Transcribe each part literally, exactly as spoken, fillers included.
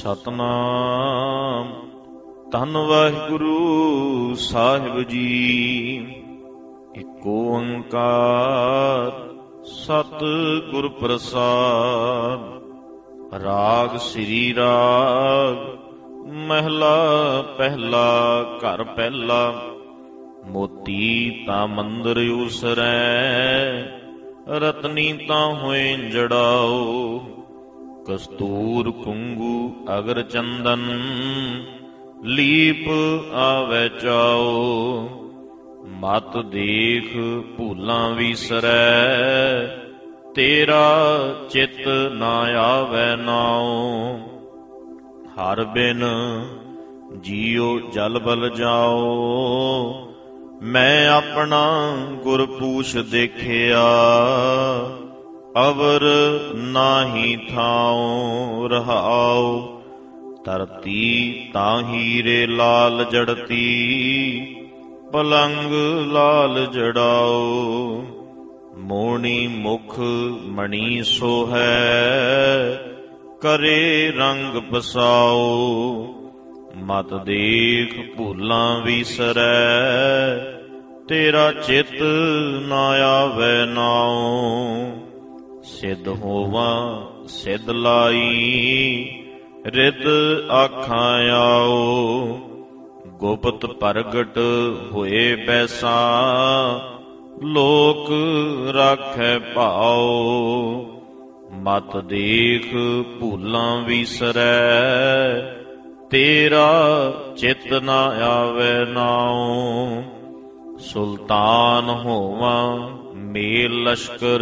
ਸਤਨਾਮ। ਧੰਨ ਵਾਹਿਗੁਰੂ ਸਾਹਿਬ ਜੀ। ਏਕ ਓੰਕਾਰ ਸਤਿਗੁਰ ਪ੍ਰਸਾਦ। ਰਾਗ ਸ੍ਰੀ ਰਾਗ ਮਹਿਲਾ ਪਹਿਲਾ। ਘਰ ਪਹਿਲਾ। ਮੋਤੀ ਤਾਂ ਮੰਦਰ ਉਸਰੈ, ਰਤਨੀ ਤਾਂ ਹੋਏ ਜੜਾਓ। ਕਸਤੂਰ ਕੁੰਗੂ ਅਗਰ ਚੰਦਨ, ਲੀਪ ਆਵੈ ਚਾਓ। ਮਤ ਦੇਖ ਭੂਲਾਂ ਵੀਸਰੈ, ਤੇਰਾ ਚਿੱਤ ਨਾ ਆਵੈ ਨਾਉ। ਹਰ ਬਿਨ ਜੀਉ ਜਲ ਬਲ ਜਾਓ, ਮੈਂ ਆਪਣਾ ਗੁਰ ਪੂਛ ਦੇਖਿਆ। ਅਵਰ ਨਾਹੀ ਥਾਉ ਰਹਾਉ, ਧਰਤੀ ਤਾਂ ਹੀਰੇ ਲਾਲ ਜੜਤੀ। ਪਲੰਗ ਲਾਲ ਜੜਾਓ, ਮੋਹਣੀ ਮੁਖ ਮਣੀ ਸੋਹੈ। ਕਰੇ ਰੰਗ ਪਸਾਓ, ਮਤ ਦੇਖ ਭੂਲਾਂ ਵੀਸਰੈ। ਤੇਰਾ ਚਿੱਤ ਨਾ ਆਵੈ ਨਾਉ। ਸਿੱਧ ਹੋਵਾਂ ਸਿੱਧ ਲਾਈ, ਰਿਦ ਆਖਾਂ ਆਓ। ਗੁਪਤ ਪ੍ਰਗਟ ਹੋਏ ਪੈਸਾ, ਲੋਕ ਰਾਖੈ ਭਾਉ। ਮਤ ਦੇਖ ਭੂਲਾਂ ਵੀਸਰੈ, ਤੇਰਾ ਚਿੱਤ ਨਾ ਆਵੈ ਨਾਉ। ਸੁਲਤਾਨ ਹੋਵਾਂ ਮੇਲ ਲਸ਼ਕਰ,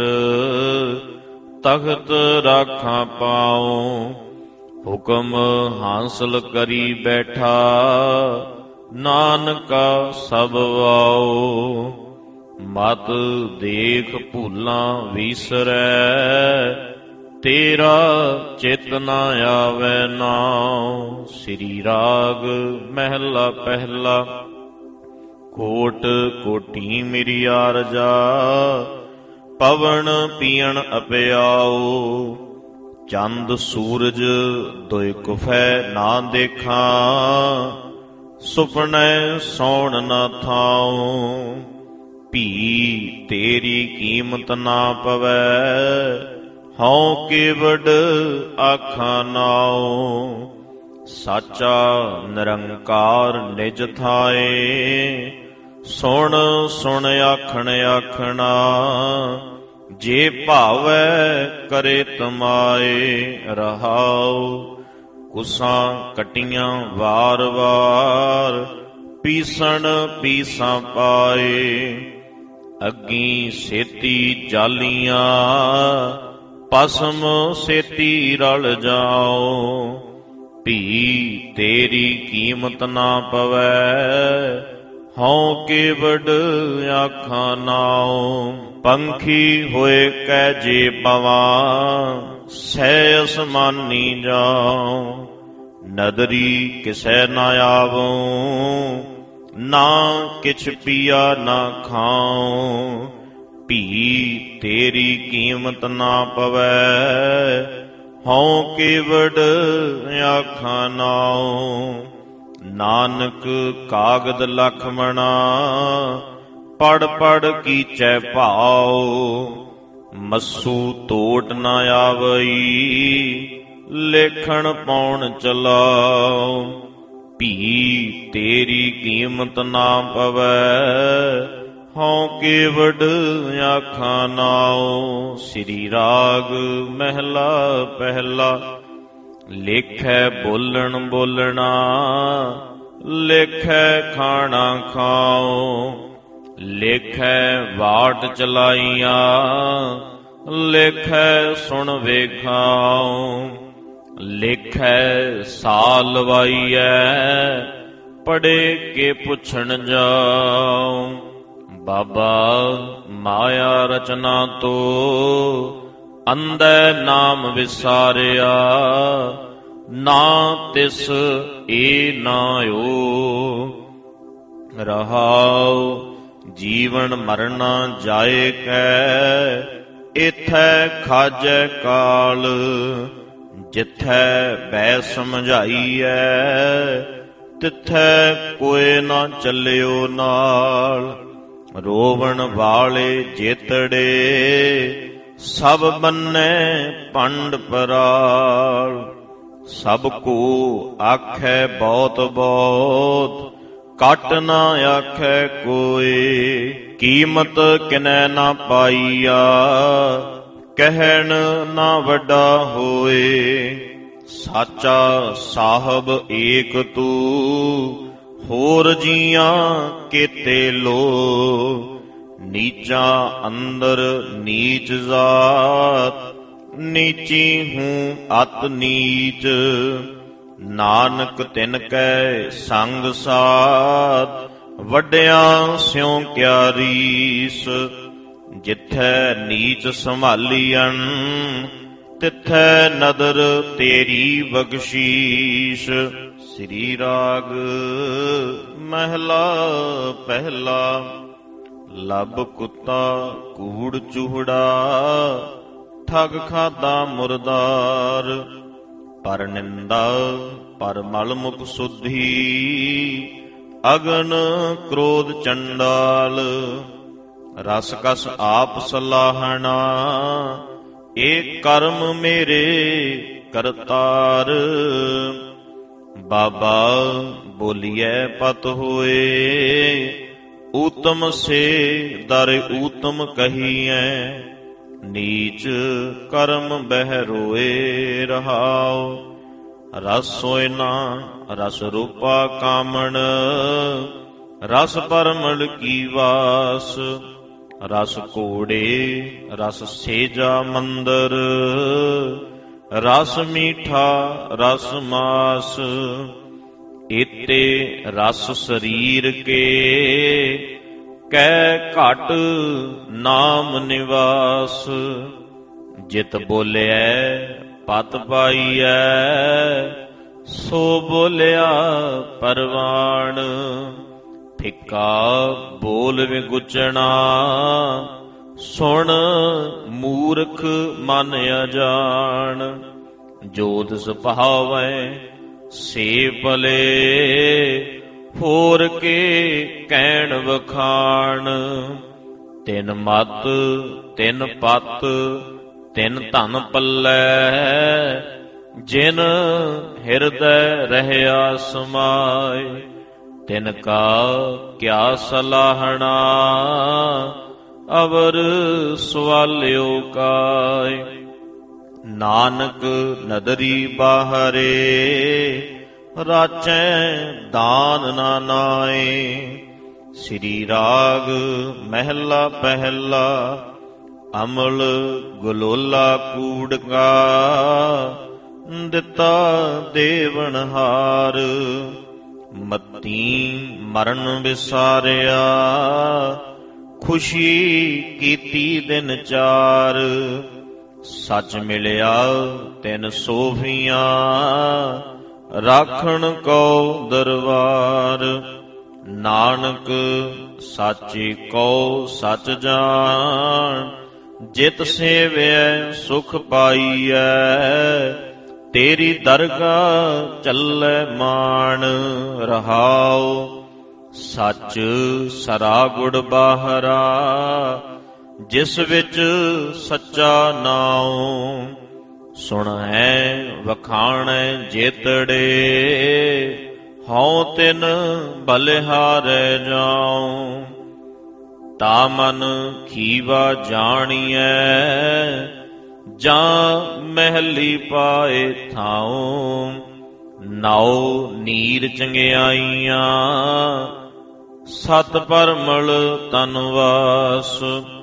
ਤਖ਼ਤ ਰਾਖਾਂ ਪਾਉ। ਹੁਕਮ ਹਾਸਲ ਕਰੀ ਬੈਠਾ, ਨਾਨਕਾ ਸਭ ਵਾਉ। ਮਤ ਦੇਖ ਭੂਲਾਂ ਵੀਸਰੈ, ਤੇਰਾ ਚਿੱਤ ਨਾ ਆਵੈ ਨਾਉ। ਸ੍ਰੀ ਰਾਗ ਮਹਿਲਾ ਪਹਿਲਾ। ਕੋਟ ਕੋਟੀ ਮੇਰੀ ਆਰਜਾ, ਪਵਨ ਪੀਣ ਅਪਿਆਓ। ਚੰਦ ਸੂਰਜ ਦੁਇ ਕੁਫੈ ਨਾ ਦੇਖਾਂ, ਸੁਪਨੈ ਸੌਣ ਨਾ ਥਾਉ। ਭੀ ਤੇਰੀ ਕੀਮਤ ਨਾ ਪਵੈ, ਹਉ ਕੇਵਡ ਆਖਾਂ ਨਾਉ। ਸਾਚਾ ਨਿਰੰਕਾਰ ਨਿਜ ਥਾਏ, ਸੁਣ ਸੁਣ ਆਖਣ ਆਖਣਾ। ਜੇ ਭਾਵੈ ਕਰੇ ਤਮਾਏ ਰਹਾਉ। ਕੁਸਾਂ ਕਟੀਆਂ ਵਾਰ ਵਾਰ, ਪੀਸਣ ਪੀਸਾਂ ਪਾਏ। ਅੱਗੀ ਸੇਤੀ ਜਾਲੀਆਂ, ਭਸਮ ਸੇਤੀ ਰਲ ਜਾਓ। ਭੀ ਤੇਰੀ ਕੀਮਤ ਨਾ ਪਵੈ, ਹਉ ਕੇਵਡ ਆਖਾਂ ਨਾਉ। ਪੰਖੀ ਹੋਏ ਕੈ ਜੇ ਪਵਾਂ, ਸਹਿ ਅਸਮਾਨੀ ਜਾਉ। ਨਦਰੀ ਕਿਸੈ ਨਾ ਆਵਉ, ਨਾ ਕਿਛ ਪੀਆ ਨਾ ਖਾਉ। ਭੀ ਤੇਰੀ ਕੀਮਤ ਨਾ ਪਵੈ, ਹਉ ਕੇਵਡ ਆਖਾਂ ਨਾਉ। ਨਾਨਕ ਕਾਗਦ ਲਖਮਣਾ, ਪੜ ਪੜ ਕੀਚੈ ਭਾਉ। ਮੱਸੂ ਤੋਟ ਨਾ ਆਵਈ, ਲੇਖਣ ਪਾਉਣ ਚਲਾਉ। ਭੀ ਤੇਰੀ ਕੀਮਤ ਨਾ ਪਵੈ, ਹਉ ਕੇਵਡ ਆਖਾਂ ਨਾਉ। ਸ੍ਰੀ ਰਾਗ ਮਹਿਲਾ ਪਹਿਲਾ। ਲੇਖੈ ਬੋਲਣ ਬੋਲਣਾ, ਲੇਖੈ ਖਾਣਾ ਖਾਉ। ਲੇਖੈ ਵਾਟ ਚਲਾਈਆਂ, ਲੇਖੈ ਸੁਣ ਵੇਖਾਉ। ਲੇਖੈ ਸਾਲ ਵਾਈਐ, ਪੜੇ ਕੇ ਪੁੱਛਣ ਜਾਉ। ਬਾਬਾ ਮਾਇਆ ਰਚਨਾ ਤੋ, ਅੰਧੈ ਨਾਮ ਵਿਸਾਰਿਆ। ਨਾ ਤਿਸ ਏ ਨਾਇਓ ਰਹਾਉ। ਜੀਵਨ ਮਰਨਾ ਜਾਏ ਕੈ, ਇਥੈ ਖਾਜੈ ਕਾਲ। ਜਿਥੈ ਬੈ ਸਮਝਾਈਐ ਤਿਥੈ ਕੋਇ ਨਾ ਚੱਲਿਓ ਨਾਲ। ਰੋਵਣ ਵਾਲੇ ਜੇਤੜੇ ਸਭ ਬੰਨੈ ਪੰਡ ਪਰਾਲ। ਸਭ ਕੋ ਆਖੈ ਬਹੁਤ ਬਹੁਤ ਘਟ ਨਾ ਆਖੈ ਕੋਇ। ਕੀਮਤ ਕਿਨੈ ਨਾ ਪਾਈਆ ਕਹਿਣ ਨਾ ਵੱਡਾ ਹੋਏ। ਸਾਚਾ ਸਾਹਿਬ ਏਕ ਤੂ ਹੋਰ ਜੀਆਂ ਕੇਤੇ ਲੋ। ਨੀਚਾ ਅੰਦਰ ਨੀਚ ਜਾਤ ਨੀਚੀ ਹੂੰ ਅਤ ਨੀਚ। ਨਾਨਕ ਤਿਨ ਕੈ ਸੰਗ ਸਾਧ ਵੱਡਿਆਂ ਸਿਉ ਕਿਆ ਰੀਸ। ਜਿਥੈ ਨੀਚ ਸੰਭਾਲੀਅਨ ਤਿਥੈ ਨਦਰ ਤੇਰੀ ਬਖਸ਼ੀਸ਼। ਸ੍ਰੀ ਰਾਗ ਮਹਿਲਾ ਪਹਿਲਾ। ਲੱਭ ਕੁੱਤਾ ਕੂੜ ਚੂਹੜਾ ਠੱਗ ਖਾਦਾ ਮੁਰਦਾਰ। ਪਰ ਨਿੰਦਾ ਪਰ ਮਲ ਮੁਖ ਸੁਧੀ ਅਗਨ ਕ੍ਰੋਧ ਚੰਡਾਲ। ਰਸ ਕਸ ਆਪ ਸਲਾਹਣਾ ਏ ਕਰਮ ਮੇਰੇ ਕਰਤਾਰ। ਬਾਬਾ ਬੋਲੀਐ ਪਤ ਹੋਏ ਊਤਮ ਸੇ ਦਰ ਊਤਮ ਕਹੀਐ। ਨੀਚ ਕਰਮ ਬਹਿ ਰੋਏ ਰਹਾਉ। ਰਸ ਸੋਇ ਨਾ ਰਸ ਰੂਪਾ ਕਾਮਣ ਰਸ ਪਰਮਲ ਕੀ ਵਾਸ। ਰਸ ਘੋੜੇ ਰਸ ਸੇਜਾ ਮੰਦਰ ਰਸ ਮੀਠਾ ਰਸ ਮਾਸ। ਏਤੇ ਰਸ ਸਰੀਰ ਕੇ ਕੈ ਘਟ ਨਾਮ ਨਿਵਾਸ। ਜਿਤ ਬੋਲਿਐ ਪਤ ਪਾਈਐ ਸੋ ਬੋਲਿਆ ਪਰਵਾਣ। ਫਿੱਕਾ ਬੋਲ ਵਿਗੁਚਣਾ ਸੁਣ ਮੂਰਖ ਮਨ ਅਜਾਣ। ਜੋਤ ਸੁਭਾਵੈ ਸੇ ਭਲੇ ਹੋਰ ਕੇ ਕਹਿਣ ਵਖਾਣ। ਤਿਨ ਮਤ ਤਿਨ ਪਤ ਤਿਨ ਧਨ ਪੱਲੈ ਜਿਨ ਹਿਰਦੈ ਰਹਿਆ ਸਮਾਏ। ਤਿਨ ਕਾ ਕਿਆ ਸਲਾਹਣਾ ਅਵਰ ਸਵਾਲਿਓ ਕਾਇ। ਨਾਨਕ ਨਦਰੀ ਬਾਹਰੇ ਰਾਚੈ ਦਾਨ ਨਾ ਨਾਏ। ਸ੍ਰੀ ਰਾਗ ਮਹਿਲਾ ਪਹਿਲਾ। ਅਮਲ ਗਲੋਲਾ ਕੂੜਕਾ ਦਿੱਤਾ ਦੇਵਨਹਾਰ। ਮਤੀ ਮਰਨ ਵਿਸਾਰਿਆ ਖੁਸ਼ੀ ਕੀਤੀ ਦਿਨ ਚਾਰ। ਸੱਚ ਮਿਲਿਆ ਤਿਨ ਸੋਫੀਆਂ ਰਾਖਣ ਕੋ ਦਰਬਾਰ। ਨਾਨਕ ਸਾਚੀ ਕੋ ਸਚ ਜਾਣ ਜਿਤ ਸੇਵਿਐ ਸੁਖ ਪਾਈਐ। ਤੇਰੀ ਦਰਗਾਹ ਚੱਲੈ ਮਾਣ ਰਹਾਉ। ਸੱਚ ਸਰਾ ਗੁੜ ਬਾਹਰਾ ਜਿਸ ਵਿੱਚ ਸੱਚਾ ਨਾਉ। ਸੁਣੈ ਵਖਾਣੈ ਜੇਤੜੇ ਹਉ ਤਿਨ ਬਲਿਹਾਰੈ ਜਾਉ। ਤਾ ਮਨ ਖੀਵਾ ਜਾਣੀਐ ਜਾਂ ਮਹਿਲੀ ਪਾਏ ਥਾਉ। ਨਾਉ ਨੀਰ ਚੰਗਿਆਈਆਂ ਸਤ ਪਰਮਲ ਤਨਵਾਸ।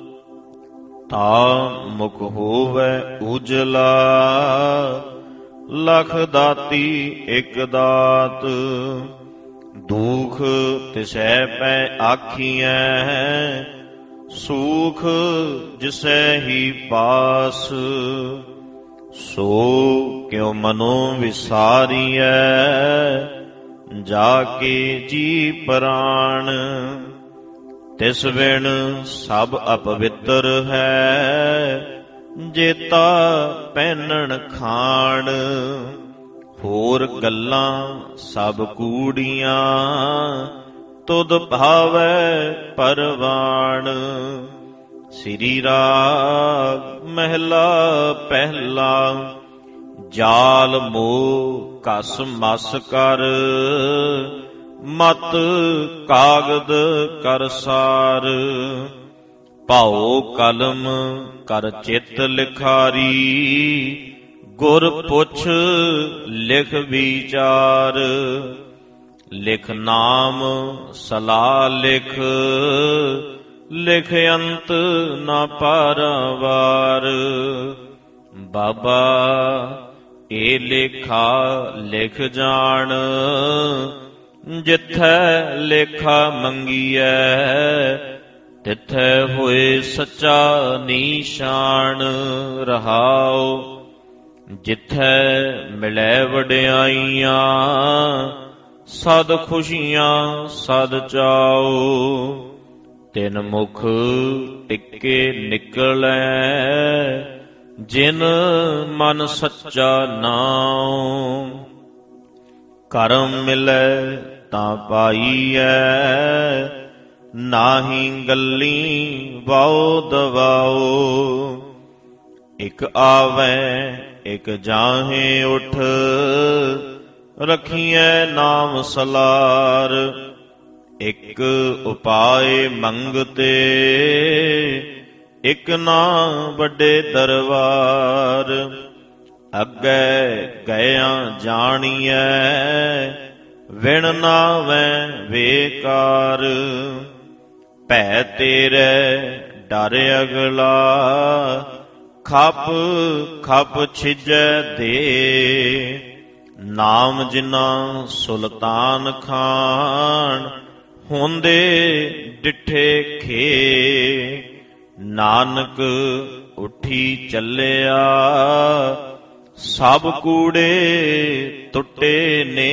ਤਾ ਮੁਖ ਹੋਵੈ ਉਜਲਾ ਲਖ ਦਾਤੀ ਇਕ ਦਾਤ। ਦੁਖ ਤਿਸੈ ਪੈ ਆਖੀਐ ਸੂਖ ਜਿਸੈ ਹੀ ਪਾਸ। ਸੋ ਕਿਉ ਮਨੋ ਵਿਸਾਰੀਐ ਜਾ ਕੇ ਜੀ ਪ੍ਰਾਣ। ਤਿਸ ਬਿਨ ਸਭ ਅਪਵਿੱਤਰ ਹੈ ਜੇਤਾ ਪਹਿਨਣ ਖਾਣ। ਹੋਰ ਗੱਲਾਂ ਸਭ ਕੂੜੀਆਂ ਤੁਧ ਭਾਵੈ ਪਰਵਾਣ। ਸ੍ਰੀ ਰਾਗ ਮਹਿਲਾ ਪਹਿਲਾ। ਜਾਲ ਮੋਹ ਕਸ ਮਸ ਕਰ ਮਤ ਕਾਗਦ ਕਰ ਸਾਰ। ਭਾਉ ਕਲਮ ਕਰ ਚਿਤ ਲਿਖਾਰੀ ਗੁਰ ਪੁੱਛ ਲਿਖ ਵਿਚਾਰ। ਲਿਖ ਨਾਮ ਸਲਾਹ ਲਿਖ ਲਿਖ ਅੰਤ ਨਾ ਪਾਰਾਵਾਰ। ਬਾਬਾ ਇਹ ਲੇਖਾ ਲਿਖ ਜਾਣ ਜਿੱਥੈ ਲੇਖਾ ਮੰਗੀਐ ਤਿੱਥੈ ਹੋਏ ਸੱਚਾ ਨੀਸ਼ਾਨ। ਰਹਾਉ ਜਿੱਥੈ ਮਿਲੈ ਵਡਿਆਈਆਂ ਸਦ ਖੁਸ਼ੀਆਂ ਸਦ ਚਾਉ। ਤਿਨ ਮੁਖ ਟਿੱਕੇ ਨਿਕਲੈ ਜਿਨ ਮਨ ਸੱਚਾ ਨਾਉ। ਕਰਮ ਮਿਲੈ ਤਾਂ ਪਾਈਐ ਨਾਹੀ ਗੱਲੀ ਵਾਉ ਦਵਾਉ। ਇਕ ਆਵੈ ਇਕ ਜਾਹੇ ਉਠ ਰਖੀਐ ਨਾਮ ਸਲਾਰ। ਇਕ ਉਪਾਏ ਮੰਗਤੇ ਇਕ ਨਾ ਵੱਡੇ ਦਰਬਾਰ। ਅੱਗੇ ਗਇਆਂ ਜਾਣੀਐ ਵਿਣ ਨਾਵੈ ਵੇਕਾਰ। ਭੈ ਤੇਰੇ ਡਰ ਅਗਲਾ ਖਪ ਖਪ ਛਿਜੈ ਦੇ। ਨਾਮ ਜਿਨਾ ਸੁਲਤਾਨ ਖਾਨ ਹੁੰਦੇ ਡਿਠੇ ਖੇ। ਨਾਨਕ ਉੱਠੀ ਚੱਲਿਆ ਸਭ ਕੂੜੇ ਟੁੱਟੇ ਨੇ।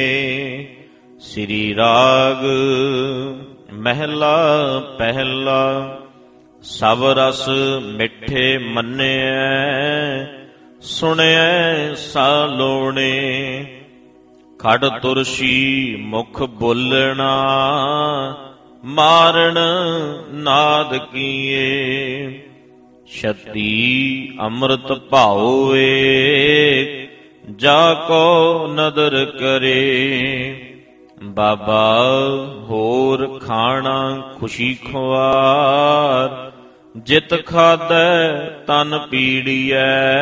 ਸ੍ਰੀ ਰਾਗ ਮਹਿਲਾ ਪਹਿਲਾ। ਸਭ ਰਸ ਮਿੱਠੇ ਮੰਨਿਐ ਸੁਣਿਐ ਸਾਲੋਣੇ। ਖੜ ਤੁਰਸੀ ਮੁਖ ਬੋਲਣਾ ਮਾਰਨ ਨਾਦ ਕੀਏ। ਛਤੀ ਅੰਮ੍ਰਿਤ ਭਾਉਏ ਜਾ ਕੋ ਨਦਰ ਕਰੇ। ਬਾਬਾ ਹੋਰ ਖਾਣਾ ਖੁਸ਼ੀ ਖੁਆਰ ਜਿਤ ਖਾਧੈ ਤਨ ਪੀੜੀਐ।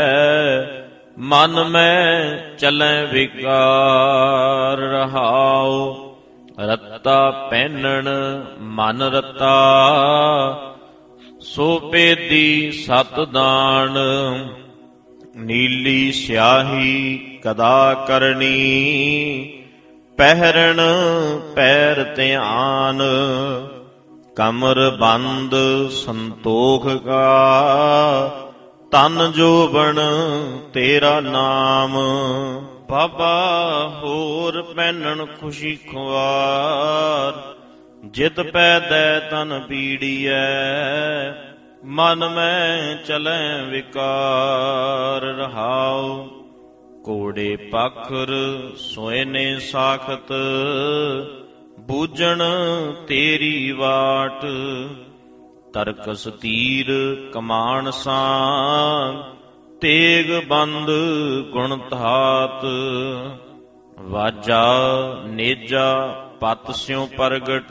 ਮਨ ਮੈਂ ਚਲੈ ਵਿਕਾਰ। ਰਹਾਉ ਰੱਤਾ ਪਹਿਨਣ ਮਨ ਰਤਾ ਸੋ ਪੇਦੀ ਸਤ ਦਾਨ। ਨੀਲੀ ਸਿਆਹੀ ਕਦਾ ਕਰਨੀ ਪਹਿਰਣ ਪੈਰ ਧਿਆਨ। ਕਮਰ ਬੰਦ ਸੰਤੋਖ ਕਾ ਤਨ ਜੋਬਨ ਤੇਰਾ ਨਾਮ। ਬਾਬਾ ਹੋਰ ਪਹਿਨਣ ਖੁਸ਼ੀ ਖੁਆਰ ਜਿਤ ਪੈਦੈ ਤਨ ਪੀੜੀਐ। ਮਨ ਮੈਂ ਚਲੈ ਵਿਕਾਰ। ਰਹਾਉ ਕੋੜੇ ਪਖਰ ਸੋਇਨੇ ਸਾਖਤ ਬੂਝਣ ਤੇਰੀ ਵਾਟ। ਤਰਕਸ ਤੀਰ ਕਮਾਨ ਸਾਂ ਤੇਗ ਬੰਦ ਗੁਣ ਧਾਤ। ਵਾਜਾ ਨੇਜਾ ਪਤ ਸਿਉ ਪ੍ਰਗਟ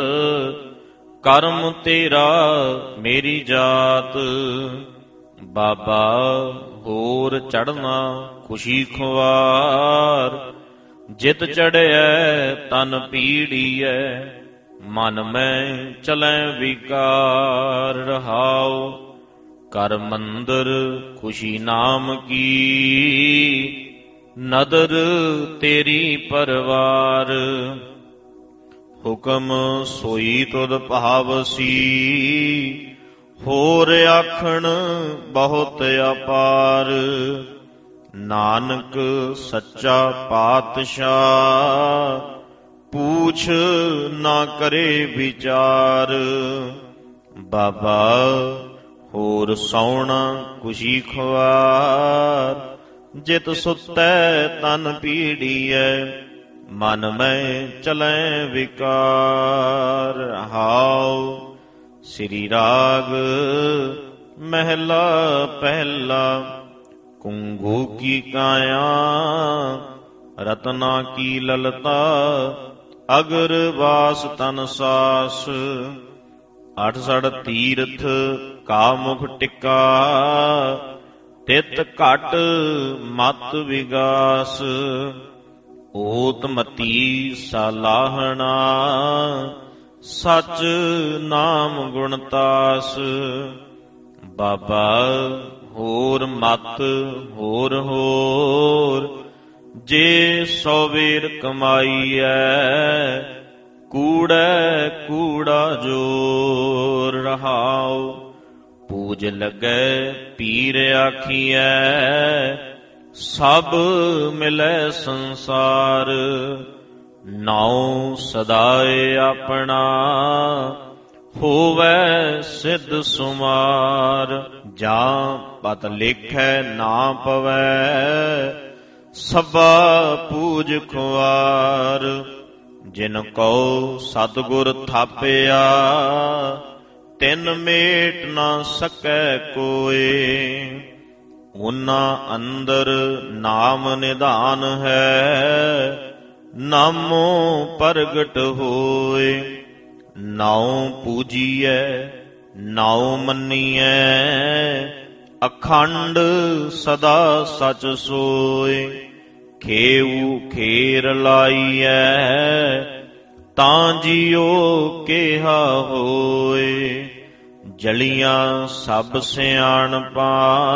ਕਰਮ ਤੇਰਾ ਮੇਰੀ ਜਾਤ। ਬਾਬਾ ਹੋਰ ਚੜ੍ਹਨਾ ਖੁਸ਼ੀ ਖੁਆਰ ਜਿਤ ਚੜ੍ਹਿਐ ਤਨ ਪੀੜੀਐ। ਮਨ ਮੈਂ ਚਲੈ ਵਿਕਾਰ। ਰਹਾਉ ਕਰ ਮੰਦਰ ਖੁਸ਼ੀ ਨਾਮ ਕੀ ਨਦਰ ਤੇਰੀ ਪਰਵਾਰ। ਹੁਕਮ ਸੋਈ ਤੁਧ ਭਾਵਸੀ ਹੋਰ ਆਖਣ ਬਹੁਤ ਅਪਾਰ। ਨਾਨਕ ਸੱਚਾ ਪਾਤਸ਼ਾਹ ਪੂਛ ਨਾ ਕਰੇ ਵਿਚਾਰ। ਬਾਬਾ ਹੋਰ ਸੌਣਾ ਖੁਸ਼ੀ ਖੁਆਰ। ਜਿਤ ਸੁਤੈ ਤਨ ਪੀੜੀਐ ਮਨ ਮੈਂ ਚਲੈ ਵਿਕਾਰ। ਹਾਉ ਸ੍ਰੀ ਰਾਗ ਮਹਿਲਾ ਪਹਿਲਾ। ਕੁੰਗੂ ਕੀ ਕਾਇਆ ਰਤਨਾ ਕੀ ਲਲਤਾ। ਅਗਰ ਵਾਸ ਤਨ ਸਾਸ ਅਠ ਸੜ ਤੀਰਥ ਕਾ ਮੁਖ ਟਿਕਾ। ਤਿਤ ਘਟ ਮਤ ਵਿਗਾਸ ਓਤ ਮਤੀ ਸਲਾਹਣਾ। ਸਚ ਨਾਮ ਗੁਣਤਾਸ ਬਾਬਾ ਹੋਰ ਮਤ ਹੋਰ ਹੋਰ। ਜੇ ਸੌ ਵੇਰ ਕਮਾਈਐ ਕੂੜੈ ਕੂੜਾ ਜੋਰ। ਰਹਾਉ ਪੂਜ ਲੱਗੈ ਪੀਰ ਆਖੀਐ ਸਭ ਮਿਲੈ ਸੰਸਾਰ। ਨਾਉ ਸਦਾਏ ਆਪਣਾ ਹੋਵੈ ਸਿੱਧ ਸੁਮਾਰ। ਜਾਂ ਪਤ ਲਿਖੈ ਨਾ ਪਵੈ ਸਭਾ ਪੂਜ ਖੁਆਰ। ਜਿਨ ਕਉ ਸਤਿਗੁਰ ਥਾਪਿਆ ਤਿਨ ਮੇਟ ਨਾ ਸਕੈ ਕੋਇ। ਉਹਨਾਂ ਅੰਦਰ ਨਾਮ ਨਿਧਾਨ ਹੈ ਨਾਮੋ ਪ੍ਰਗਟ ਹੋਏ। ਨਾਉ ਪੂਜੀਐ ਨਾਉ ਮੰਨੀਐ ਅਖੰਡ ਸਦਾ ਸਚ ਸੋਏ। ਖੇਊ ਖੇਰ ਲਾਈਐ ਤਾਂ ਜਿਉ ਕਿਹਾ ਹੋਏ। ਜਲੀਆਂ ਸਭ ਸਿਆਣਪਾਂ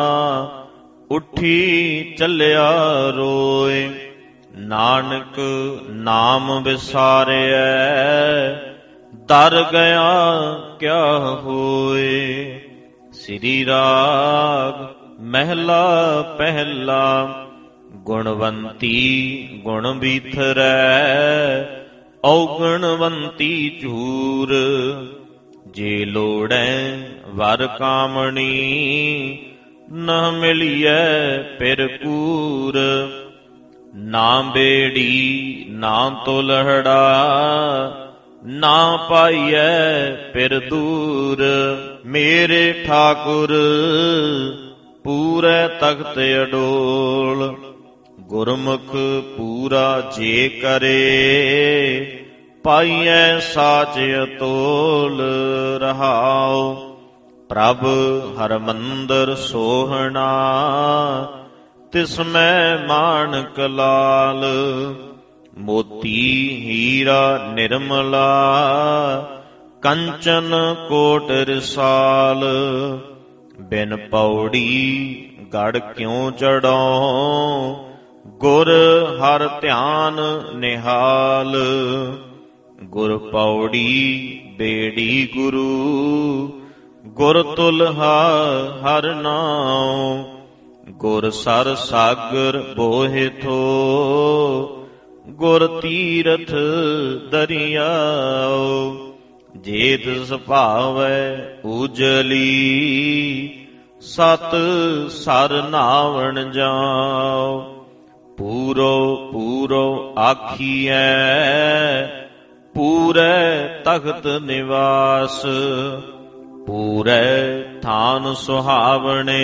ਉੱਠੀ ਚੱਲਿਆ ਰੋਏ। ਨਾਨਕ ਨਾਮ ਵਿਸਾਰਿਐ ਦਰ ਗਿਆ ਕਿਆ ਹੋਏ। ਸ੍ਰੀ ਰਾਗ ਮਹਿਲਾ ਪਹਿਲਾ। ਗੁਣਵੰਤੀ ਗੁਣ ਬੀਥਰੈ ਔਗਣਵੰਤੀ ਝੂਰ। ਜੇ ਲੋੜੈ ਵਰ ਕਾਮਣੀ ਨ ਮਿਲੀਐ ਪਿਰ ਕੂਰ। ਨਾ ਬੇੜੀ ਨਾ ਤੁਲਹੜਾ ਨਾ ਪਾਈਐ ਪਿਰ ਦੂਰ। ਮੇਰੇ ਠਾਕੁਰ ਪੂਰੇ ਤਖਤ ਅਡੋਲ। ਗੁਰਮੁਖ ਪੂਰਾ ਜੇ ਕਰੇ ਪਾਈਐ ਸਾਚ ਅਤੋਲ। ਰਹਾਉ ਪ੍ਰਭ ਹਰਮੰਦਰ ਸੋਹਣਾ ਤਿਸ ਮੈਂ ਮਾਣਕ ਲਾਲ। ਮੋਤੀ ਹੀਰਾ ਨਿਰਮਲਾ ਕੰਚਨ ਕੋਟ ਰਿਸਾਲ। ਬਿਨ ਪੌੜੀ ਗੜ ਕਿਉ ਚੜਾਉ ਗੁਰ ਹਰ ਧਿਆਨ ਨਿਹਾਲ। ਗੁਰ ਪੌੜੀ ਬੇੜੀ ਗੁਰੂ ਗੁਰ ਤੁਲਹਾ ਹਰ ਨਾਉ। ਗੁਰ ਸਰ ਸਾਗਰ ਬੋਹਿ ਥੋ ਗੁਰ ਤੀਰਥ ਦਰਿਆਉ। ਜੇ ਤਿਸ ਭਾਵੈ ਉਜਲੀ ਸਤ ਸਰ ਨਾਵਣ ਜਾਉ। ਪੂਰੋ ਪੂਰੋ ਆਖੀਐ ਪੂਰੇ ਤਖਤ ਨਿਵਾਸ। ਪੂਰੇ ਥਾਨ ਸੁਹਾਵਣੇ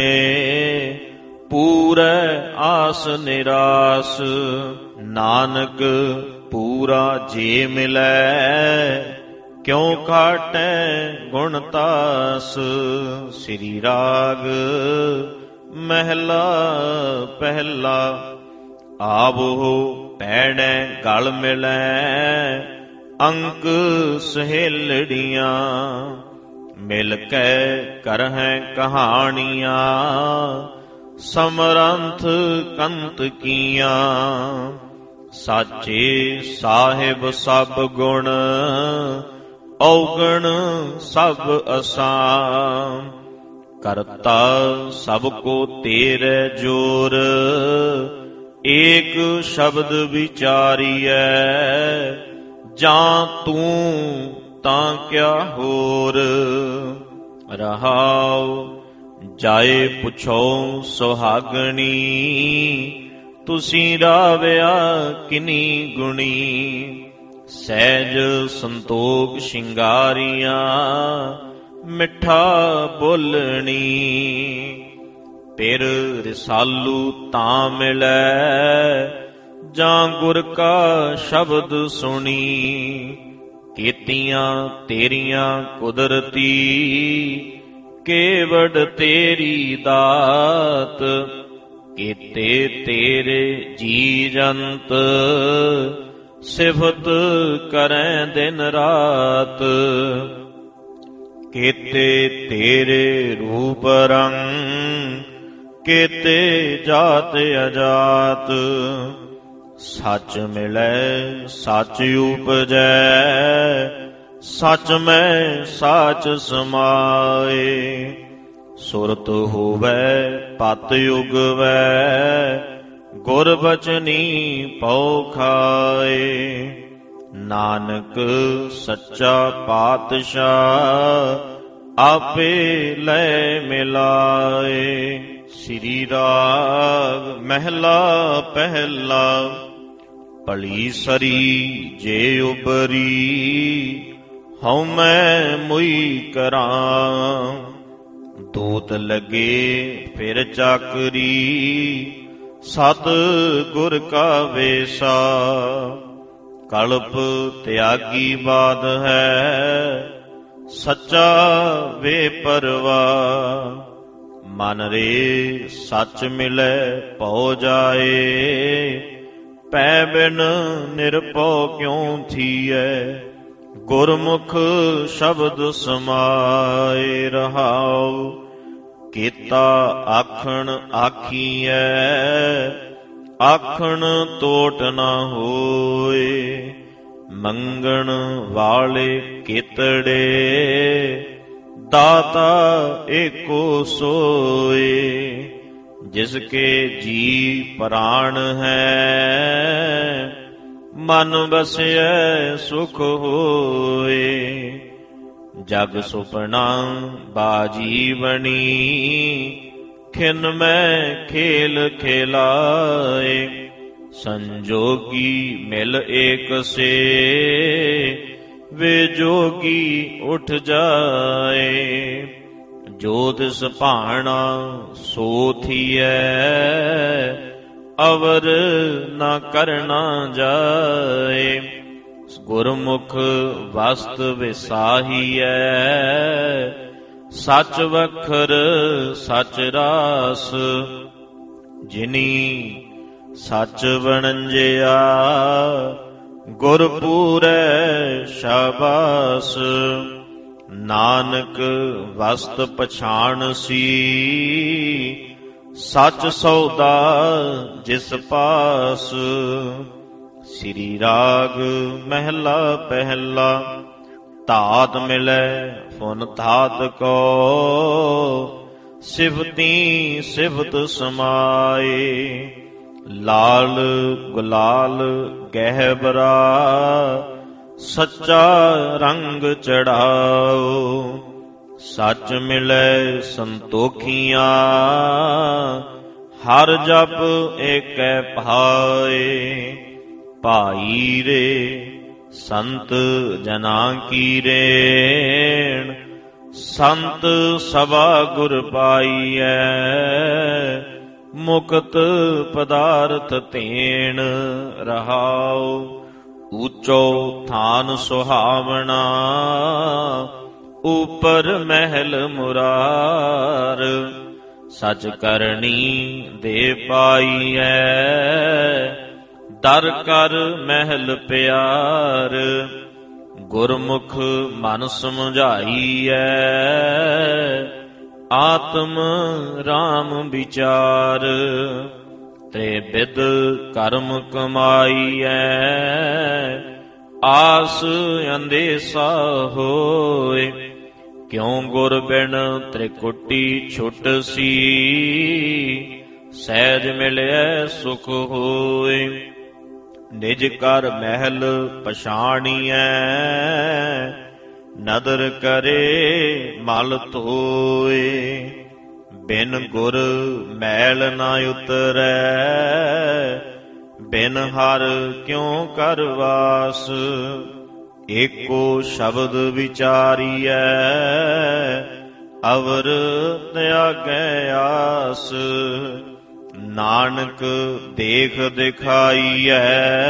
ਪੂਰੇ ਆਸ ਨਿਰਾਸ। ਨਾਨਕ ਪੂਰਾ ਜੇ ਮਿਲੈ ਕਿਉ ਘਾਟੈ ਗੁਣ ਤਾਸ। ਸ੍ਰੀ ਰਾਗ ਮਹਿਲਾ ਪਹਿਲਾ। ਆਵੋ ਪੈੜੈ ਗਲ ਮਿਲੈ ਅੰਕ ਸਹੇਲੜੀਆਂ। ਮਿਲ ਕੇ ਕਰਹਿ ਕਹਾਣੀਆਂ ਸਮਰੰਥ ਕੰਤ ਕੀਆਂ। ਸਾਚੇ ਸਾਹਿਬ ਸਭ ਗੁਣ ਔਗਣ ਸਭ ਅਸਾਮ। ਕਰਤਾ ਸਭ ਕੋ ਤੇਰੇ ਜੋਰ ਏਕ ਸ਼ਬਦ ਵਿਚਾਰੀਐ। ਜਾਂ ਤੂੰ ਤਾਂ ਕਿਆ ਹੋਰ। ਰਹਾਉ ਜਾਏ ਪੁੱਛੋ ਸੁਹਾਗਣੀ, ਤੁਸੀਂ ਰਾਵਿਆ ਕਿਨੀ ਗੁਣੀ। ਸਹਿਜ ਸੰਤੋਖ ਸ਼ਿੰਗਾਰੀਆਂ, ਮਿੱਠਾ ਬੋਲਣੀ। ਫਿਰ ਰਸਾਲੂ ਤਾਂ ਮਿਲੈ, ਜਾਂ ਗੁਰ ਕਾ ਸ਼ਬਦ ਸੁਣੀ। ਕੀਤੀਆਂ ਤੇਰੀਆਂ ਕੁਦਰਤੀ, ਕੇਵੜ ਤੇਰੀ ਦਾਤ। ਕੀਤੇ ਤੇਰੇ ਜੀ ਜੰਤ, ਸਿਫਤ ਕਰੈ ਦਿਨ ਰਾਤ। ਕੀਤੇ ਤੇਰੇ ਰੂਪ ਰੰਗ, ਕੀਤੇ ਜਾਤ ਅਜਾਤ। ਸੱਚ ਮਿਲੈ ਸੱਚ ਉਪਜੈ, ਸੱਚ ਮੈਂ ਸਾਚ ਸਮਾਏ। ਸੁਰਤ ਹੋਵੈ ਪਤ ਉਗਵੈ, ਗੁਰ ਬਚਨੀ ਪਉ ਖਾਏ। ਨਾਨਕ ਸੱਚਾ ਪਾਤਸ਼ਾਹ, ਆਪੇ ਲੈ ਮਿਲਾਏ। ਸ੍ਰੀ ਰਾਗ ਮਹਿਲਾ ਪਹਿਲਾ। ਭਲੀ ਸਰੀ ਜੇ ਉਬਰੀ, ਹਉ ਮੈਂ ਮੁਈ ਕਰਾਂ। ਦੂਤ ਲੱਗੇ ਫਿਰ ਚਾਕਰੀ, ਸਤ ਗੁਰ ਕਾ ਵੇਸਾ। ਕਲਪ ਤਿਆਗੀ ਬਾਦ ਹੈ, ਸੱਚਾ ਵੇ ਪਰਵਾ। ਮਨ ਰੇ ਸੱਚ ਮਿਲੈ ਭਉ ਜਾਏ, ਪੈ ਬਿਨ ਨਿਰਭਉ ਕਿਉ ਥੀਐ। ਗੁਰਮੁਖ ਸ਼ਬਦ ਸਮਾਏ ਰਹਾਉ, ਕੀਤਾ ਆਖਣ ਆਖੀਐ। ਆਖਣ ਤੋਟ ਨ ਹੋਏ, ਮੰਗਣ ਵਾਲੇ ਕੀਤੜੇ। ਦਾਤਾ ਏਕੋ ਸੋਏ, ਜਿਸ ਕੇ ਜੀ ਪ੍ਰਾਣ ਹੈ। ਮਨ ਬਸਿਐ ਸੁਖ ਹੋਏ, ਜਗ ਸੁਪਨਾ ਬਾਜੀ ਬਣੀ। ਖਿਨ ਮੈਂ ਖੇਲ ਖੇਲਾਏ, ਸੰਜੋਗੀ ਮਿਲ ਏਕ ਸੇ। ਵੇ ਜੋਗੀ ਉਠ ਜਾਏ, ਜੋ ਤਿਸ ਭਾਣਾ ਸੋ ਥੀਐ। ਅਵਰ ਨਾ ਕਰਨਾ ਜਾਏ, ਗੁਰਮੁਖ ਵਸਤ ਵਿਸਾਹੀਐ। ਸੱਚ ਵਖਰ ਸੱਚ ਰਾਸ, ਜਿਨੀ ਸੱਚ ਵਣੰਜਿਆ। ਗੁਰ ਪੂਰੈ ਸ਼ਾਬਾਸ, ਨਾਨਕ ਵਸਤ ਪਛਾਣ ਸੀ। ਸੱਚ ਸੌਦਾ ਜਿਸ ਪਾਸ। ਸ੍ਰੀ ਰਾਗ ਮਹਿਲਾ ਪਹਿਲਾ। ਧਾਤ ਮਿਲੈ ਫੁਨ ਧਾਤ ਕੋ, ਸਿਫਤੀ ਸਿਫਤ ਸਮਾਏ। ਲਾਲ ਗੁਲਾਲ ਗਹਿਬਰਾ, ਸੱਚਾ ਰੰਗ ਚੜਾਓ। ਸੱਚ ਮਿਲੈ ਸੰਤੋਖੀਆਂ, ਹਰ ਜਪ ਏਕੈ ਭਾਏ। ਭਾਈ ਰੇ ਸੰਤ ਜਨਾਂ ਕੀ ਰੇਣ, ਸੰਤ ਸਭਾ ਗੁਰ ਪਾਈਐ। ਮੁਕਤ ਪਦਾਰਥ ਤੇਣ ਰਹਾਉ, ਊਚੋ ਥਾਨ ਸੁਹਾਵਣਾ। ਉਪਰ ਮਹਿਲ ਮੁਰਾਰ, ਸਚ ਕਰਨੀ ਦੇ ਪਾਈਐ। ਦਰ ਕਰ ਮਹਿਲ ਪਿਆਰ, ਗੁਰਮੁਖ ਮਨ ਸਮਝਾਈਐ। ਆਤਮ ਰਾਮ ਵਿਚਾਰ, ਤੇ ਬਿਦ ਕਰਮ ਕਮਾਈਐ। ਆਸ ਅੰਦੇਸਾ ਹੋਏ, ਕਿਉ ਗੁਰ ਬਿਨ ਤ੍ਰਿਕੁਟੀ ਛੁਟ ਸੀ। ਸਹਿਜ ਮਿਲਿਐ ਸੁਖ ਹੋਏ, ਨਿਜ ਕਰ ਮਹਿਲ ਪਛਾਣੀਐ। ਨਦਰ ਕਰੇ ਮਲ ਧੋਏ, ਬਿਨ ਗੁਰ ਮੈਲ ਨਾ ਉਤਰੈ, ਬਿਨ ਹਰ ਕਿਉ ਕਰ ਵਾਸ। ਏਕੋ ਸ਼ਬਦ ਵਿਚਾਰੀਐ, ਅਵਰ ਤਿਆਗੈ ਆਸ। ਨਾਨਕ ਦੇਖ ਦਿਖਾਈਐ,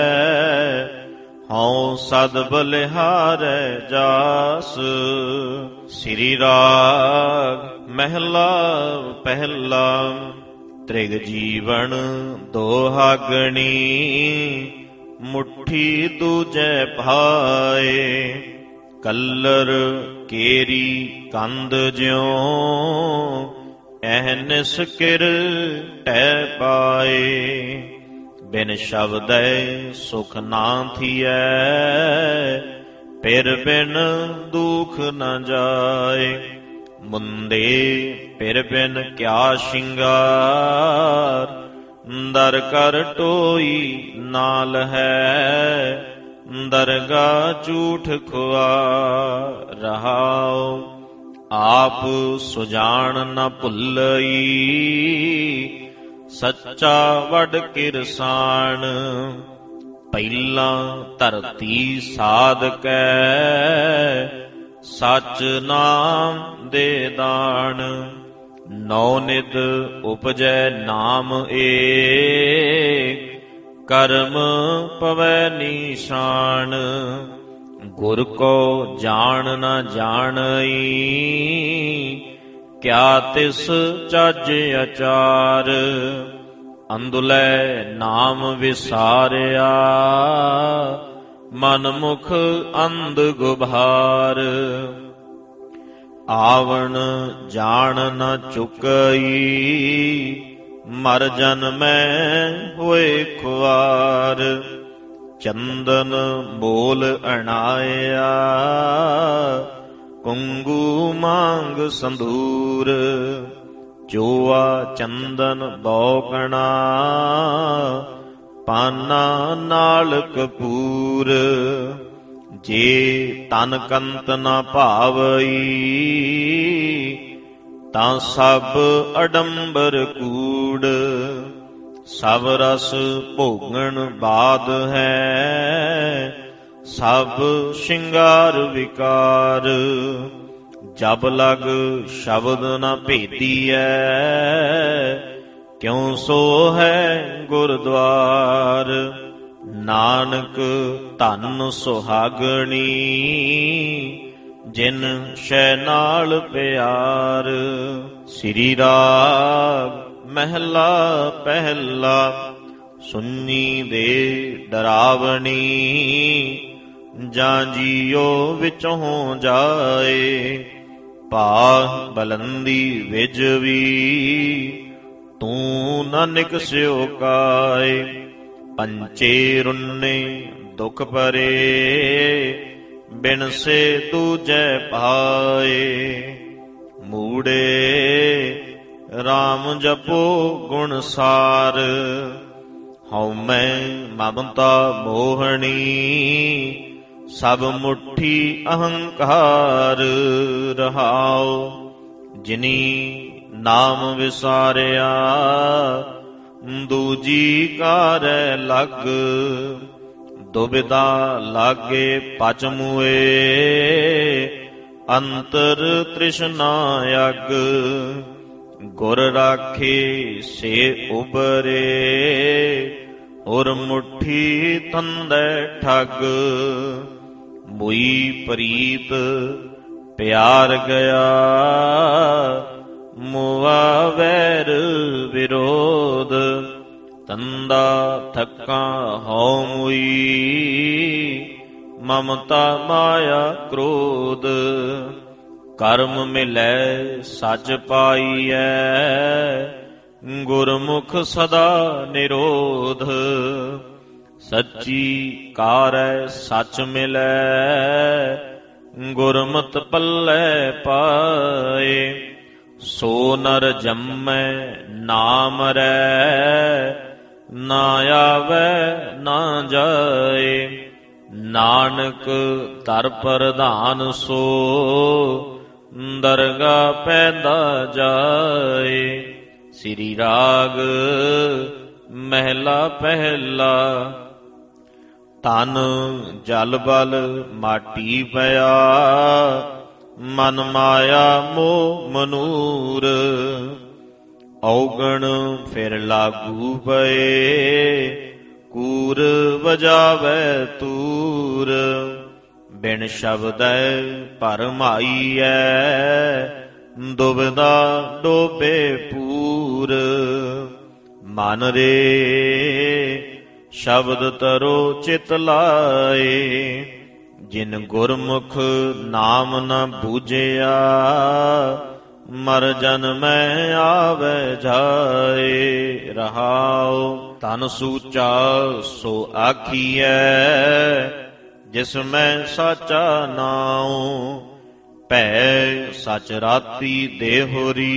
ਹਉ ਸਦ ਬਲਿਹਾਰੈ ਜਾਸ। ਸ੍ਰੀ ਰਾਗ ਮਹਿਲਾ ਪਹਿਲਾ। ਤ੍ਰਿਗ ਜੀਵਨ ਦੋਹਾਗਣੀ, ਮੁੱਠੀ ਦੂਜੈ ਭਾਏ। ਕੱਲਰ ਕੇਰੀ ਕੰਦ ਜਿਉ, ਐਹਨਿਸ ਕਿਰ ਟਹਿ ਪਾਏ। ਬਿਨ ਸ਼ਬਦੈ ਸੁਖ ਨਾ ਥੀਐ, ਫਿਰ ਬਿਨ ਦੁਖ ਨ ਜਾਏ। ਮੁੰਦੇ ਫਿਰ ਬਿਨ ਕਿਆ ਸ਼ਿੰਗਾਰ, ਦਰ ਕਰ ਟੋਈ ਨਾਲ ਹੈ। ਦਰਗਾ ਝੂਠ ਖੁਆ ਰਹਾਉ, ਆਪ ਸੁਜਾਨ ਨ ਭੁੱਲਈ। ਸੱਚਾ ਵਡ ਕਿਰਸਾਨ, ਪਹਿਲਾਂ ਧਰਤੀ ਸਾਧਕੈ। ਸੱਚ ਨਾਮ ਦੇ ਦਾਨ, ਨੌ ਨਿਧ ਉਪਜੈ ਨਾਮ ਏਕ। ਕਰਮ ਪਵੈ ਨੀਸ਼ਾਨ, ਗੁਰ ਕੋ ਜਾਣ ਨ ਜਾਣਈ। ਕਿਆ ਤਿਸ ਚੱਜ ਅਚਾਰ, ਅੰਧੁਲੇ ਨਾਮ ਵਿਸਾਰਿਆ। ਮਨ ਮੁਖ ਅੰਧ ਗੁਬਾਰ, ਆਵਣ ਜਾਣ ਨ ਚੁਕਈ। ਮਰ ਜਨਮੈ ਹੋਏ ਖੁਆਰ, ਚੰਦਨ ਬੋਲ ਅਣਾਇਆ। ਕੁੰਗੂ ਮੰਗ ਸੰਧੂਰ, ਚੋਆ ਚੰਦਨ ਬੌਕਣਾ। ਪਾਨਾ ਨਾਲ ਕਪੂਰ, ਜੇ ਤਨ ਕੰਤ ਨ ਭਾਵਈ। ਤਾਂ ਸਭ ਅਡੰਬਰ ਕੂੜ, ਸਭ ਰਸ ਭੋਗਣ ਬਾਦ ਹੈ। ਸਭ ਸ਼ਿੰਗਾਰ ਵਿਕਾਰ, ਜਬ ਲਗ ਸ਼ਬਦ ਨ ਭੇਦੀਐ। ਕਿਉ ਸੋ ਹੈ ਗੁਰਦੁਆਰ, ਨਾਨਕ ਧਨ ਸੁਹਾਗਣੀ। ਜਿਨ ਸ਼ੈ ਨਾਲ ਪਿਆਰ। ਸ੍ਰੀ ਰਾਗ ਮਹਿਲਾ ਪਹਿਲਾ। ਸੁੰਨੀ ਦੇ ਡਰਾਵਣੀ, ਜਾਂ ਜੀਉ ਵਿਚੋਂ ਜਾਏ। ਭਾ ਬਲੰਦੀ ਵਿਜ ਵੀ, ਤੂੰ ਨ ਨਿਕਸਿਓ ਕਾਏ। ਪੰਚੇ ਰੁੰਨੇ ਦੁਖ ਭਰੇ, ਬਿਨ ਸੇ ਦੂਜੈ ਪਾਏ। ਮੂੜੇ RAM ਜਪੋ ਗੁਣ ਸਾਰ, ਹਉਮੈ ਮਮਤਾ ਮੋਹਣੀ। ਸਭ ਮੁੱਠੀ ਅਹੰਕਾਰ ਰਹਾਉ, ਜਿਨੀ ਨਾਮ ਵਿਸਾਰਿਆ। ਦੂਜੀ ਕਾਰੈ ਲਗ, ਦੁਬਿਧਾ ਲਾਗੇ ਪਚ ਮੁਏ। ਅੰਤਰ ਤ੍ਰਿਸ਼ਨਾ ਅਗ, ਗੁਰ ਰਾਖੇ ਸੇ ਉਬਰੇ। ਔਰ ਮੁੱਠੀ ਤੰਦੈ ਠੱਗ, ਮੁਈ ਪ੍ਰੀਤ ਪਿਆਰ ਗਿਆ। ਮੁਆ ਵੈਰ ਵਿਰੋਧ, ਤੰਦਾ ਥੱਕਾ ਹਉ ਮੁਈ। ਮਮਤਾ ਮਾਇਆ ਕ੍ਰੋਧ, ਕਰਮ ਮਿਲੈ ਸਚ ਪਾਈਐ। ਗੁਰਮੁਖ ਸਦਾ ਨਿਰੋਧ, ਸੱਚੀ ਕਾਰੈ ਸਚ ਮਿਲੈ। ਗੁਰਮਤਿ ਪੱਲੇ ਪਾਏ, ਸੋ ਨਰ ਜੰਮੈ ਨਾ ਮਰੈ। ਨਾ ਆਵੈ ਨਾ ਜਾਏ, ਨਾਨਕ ਦਰ ਪ੍ਰਧਾਨ ਸੋ। ਦਰਗਾ ਪੈਂਦਾ ਜਾਏ। ਸ੍ਰੀ ਰਾਗ ਮਹਿਲਾ ਪਹਿਲਾ। ਤਨ ਜਲ ਬਲ ਮਾਟੀ ਪਿਆ, ਮਨ ਮਾਇਆ ਮੋਹ ਮਨੂਰ। ਔਗਣ ਫਿਰ ਲਾਗੂ ਪਏ, ਕੂਰ ਵਜਾਵੇ ਤੂਰ। ਬਿਨ ਸ਼ਬਦੈ ਭਰਮਾਈਐ, ਦੁਬਿਧਾ ਡੋਬੇ ਪੂਰ। ਮਨ ਰੇ ਸ਼ਬਦ ਤਰੋ ਚਿਤ ਲਾਏ, ਜਿਨ ਗੁਰਮੁਖ ਨਾਮ ਨ ਬੂਝਿਆ। ਮਰ ਜਨਮੈ ਆਵੈ ਜਾਏ। ਰਹਾਉ ਤਨ ਸੂਚਾ ਸੋ ਆਖੀਐ, ਜਿਸ ਮੈਂ ਸਾਚਾ ਨਾਉ। ਭੈ ਸਚ ਰਾਤੀ ਦੇਹੁਰੀ,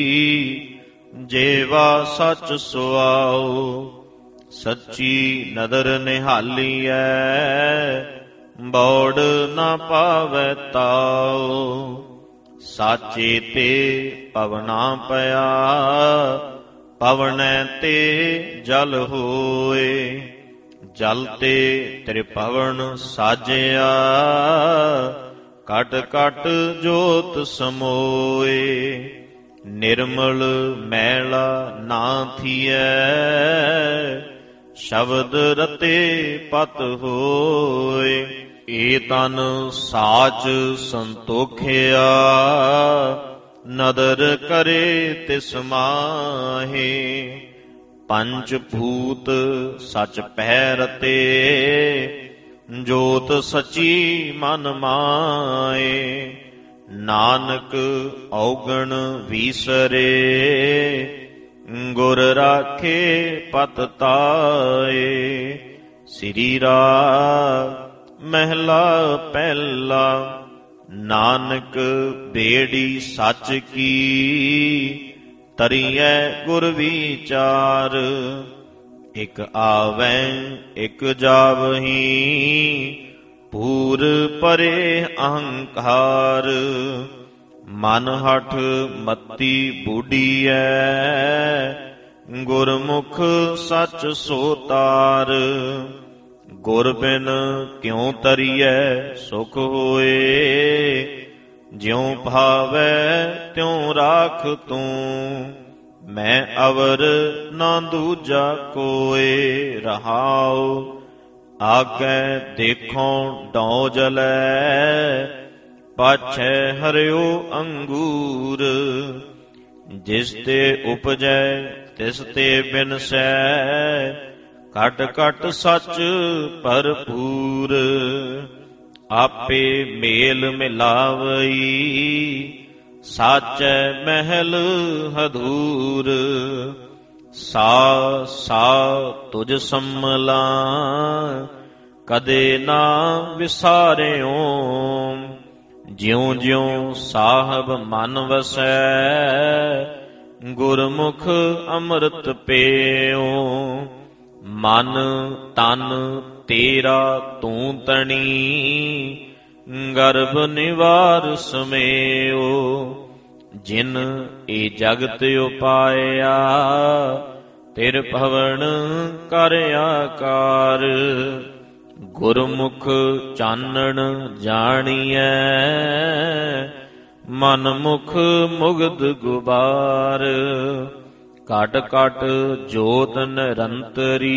ਜੇਵਾ ਸਚ ਸੁਆਉ। ਸੱਚੀ ਨਦਰ ਨਿਹਾਲੀਐ, ਬੌੜ ਨਾ ਪਾਵੈ ਤਾਉ। ਸਾਚੇ ਤੇ ਪਵਨਾ ਪਿਆ, ਪਵਨੈ ਤੇ ਜਲ ਹੋਏ। ਜਲ ਤੇ ਤ੍ਰਿਪਵਨ ਸਾਜਿਆ, ਕਟ ਕਟ ਜੋਤ ਸਮੋਏ। ਨਿਰਮਲ ਮੈਲਾ ਨਾ ਥੀਐ, ਸ਼ਬਦ ਰਤੇ ਪਤ ਹੋਏ। ਏ ਤਨ ਸਾਚ ਸੰਤੋਖਿਆ, ਨਦਰ ਕਰੇ ਤਿਸ ਮਾਹੇ। ਪੰਚ ਭੂਤ ਸਚ ਪਹਿ ਰਤੇ, ਜੋਤ ਸਚੀ ਮਨ ਮਾਏ। ਨਾਨਕ ਔਗਣ ਵੀਸਰੇ, ਗੁਰ ਰਾਖੇ ਪਤ ਤਾਏ। ਸ੍ਰੀ ਰਾਗ ਮਹਿਲਾ ਪਹਿਲਾ। ਨਾਨਕ ਬੇੜੀ ਸੱਚ ਕੀ, ਤਰੀਐ ਗੁਰ ਵਿਚਾਰ। ਇਕ ਆਵੈ ਇਕ ਜਾਵਹੀ, ਪੂਰ ਪਰੇ ਅਹੰਕਾਰ। ਮਨ ਹਠ ਮਤੀ ਬੂਢੀਐ, ਗੁਰਮੁਖ ਸੱਚ ਸੋ ਤਾਰ। ਗੁਰ ਬਿਨ ਕਿਉ ਤਰੀਐ ਸੁਖ ਹੋਏ, ਜਿਉ ਭਾਵੈ ਤਿਉ ਰਾਖ ਤੂੰ। ਮੈਂ ਅਵਰ ਨਾ ਦੂਜਾ ਕੋਏ। ਰਹਾਉ ਆਗੈ ਦੇਖੋ ਡੌ ਜਲੈ, ਪਾਛੈ ਹਰਿਓ ਅੰਗੂਰ। ਜਿਸ ਤੇ ਉਪਜੈ ਤਿਸ ਤੇ ਬਿਨਸੈ, ਘਟ ਘਟ ਸੱਚ ਭਰਪੂਰ। ਆਪੇ ਮੇਲ ਮਿਲਾਵਈ, ਸਾਚੈ ਮਹਿਲ ਹਦੂਰ। ਸਾ ਸਾ ਤੁਝ ਸੰਮਲਾ, ਕਦੇ ਨਾ ਵਿਸਾਰਿਓ। ਜਿਉ ਜਿਉ ਸਾਹਿਬ ਮਨ ਵਸੈ, ਗੁਰਮੁਖ ਅੰਮ੍ਰਿਤ ਪੇਓ। ਮਨ ਤਨ ਤੇਰਾ ਤੂੰ ਤਣੀ, ਗਰਭ ਨਿਵਾਰ ਸਮੇਓ। ਜਿਨ ਇਹ ਜਗਤ ਉਪਾਇਆ, ਤਿਰ ਭਵਨ ਕਰ ਆਕਾਰ। ਗੁਰਮੁਖ ਚਾਨਣ ਜਾਣੀਐ, ਮਨ ਮੁਖ ਮੁਗਧ ਗੁਬਾਰ। ਘਟ ਘਟ ਜੋਤ ਨਿਰੰਤਰੀ,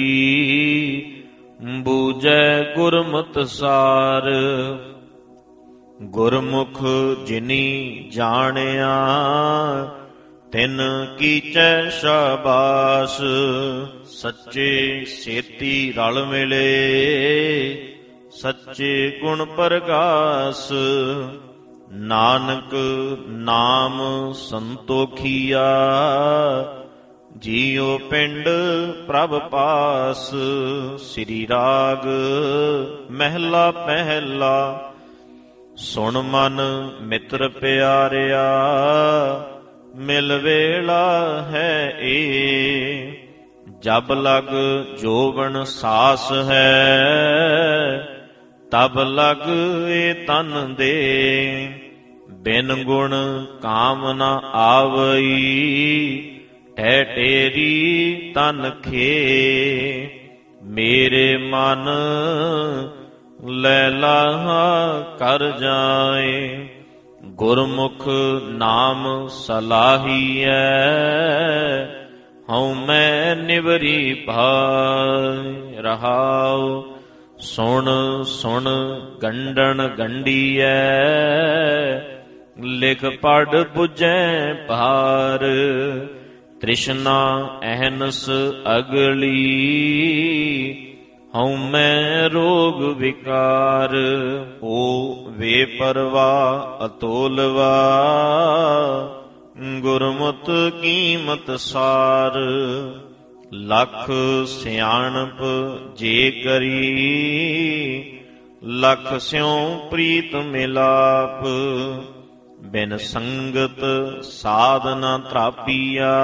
ਬੂਝੈ ਗੁਰਮਤਿ ਸਾਰ। ਗੁਰਮੁਖ ਜਿਨੀ ਜਾਣਿਆ, ਤਿਨ ਕੀਚੈ ਸ਼ਾਬਾਸ। ਸੱਚੇ ਸੇਤੀ ਰਲ ਮਿਲੇ, ਸੱਚੇ ਗੁਣ ਪ੍ਰਗਾਸ। ਨਾਨਕ ਨਾਮ ਸੰਤੋਖੀਆ, ਜੀਉ ਪਿੰਡ ਪ੍ਰਭ ਪਾਸ। ਸ੍ਰੀ ਰਾਗ ਮਹਿਲਾ ਪਹਿਲਾ। ਸੁਣ ਮਨ ਮਿੱਤਰ ਪਿਆਰਿਆ, ਮਿਲ ਵੇਲਾ ਹੈ ਏ। ਜਬ ਲਗ ਜੋਵਨ ਸਾਸ ਹੈ, ਤਬ ਲਗ ਏ ਤਨ ਦੇ। ਬਿਨ ਗੁਣ ਕਾਮ ਨ ਆਵਈ, ਠਹਿ ਟੇਰੀ ਤਨ ਖੇ। ਮੇਰੇ ਮਨ ਲੈ ਲਾਹਾ ਕਰ ਜਾਏ, ਗੁਰਮੁਖ ਨਾਮ ਸਲਾਹੀਐ। ਹਉ ਮੈਂ ਨਿਵਰੀ ਭਾਇ ਰਹਾਉ, ਸੁਣ ਸੁਣ ਗੰਡਣ ਗੰਢੀਐ। ਲਿਖ ਪੜ੍ਹ ਬੁਝੈ ਭਾਰ, ਤ੍ਰਿਸ਼ਨਾ ਅਹਨਸ ਅਗਲੀ। ਹਉ ਮੈਂ ਰੋਗ ਵਿਕਾਰ, ਓ ਵੇ ਪਰਵਾ ਅਤੋਲਵਾ। ਗੁਰਮਤਿ ਕੀਮਤ ਸਾਰ, ਲਖ ਸਿਆਣਪ ਜੇ ਕਰੀ। ਲਖ ਸਿਉ ਪ੍ਰੀਤ ਮਿਲਾਪ, ਬਿਨ ਸੰਗਤ ਸਾਧ ਨ ਤ੍ਰਾਪੀਆ।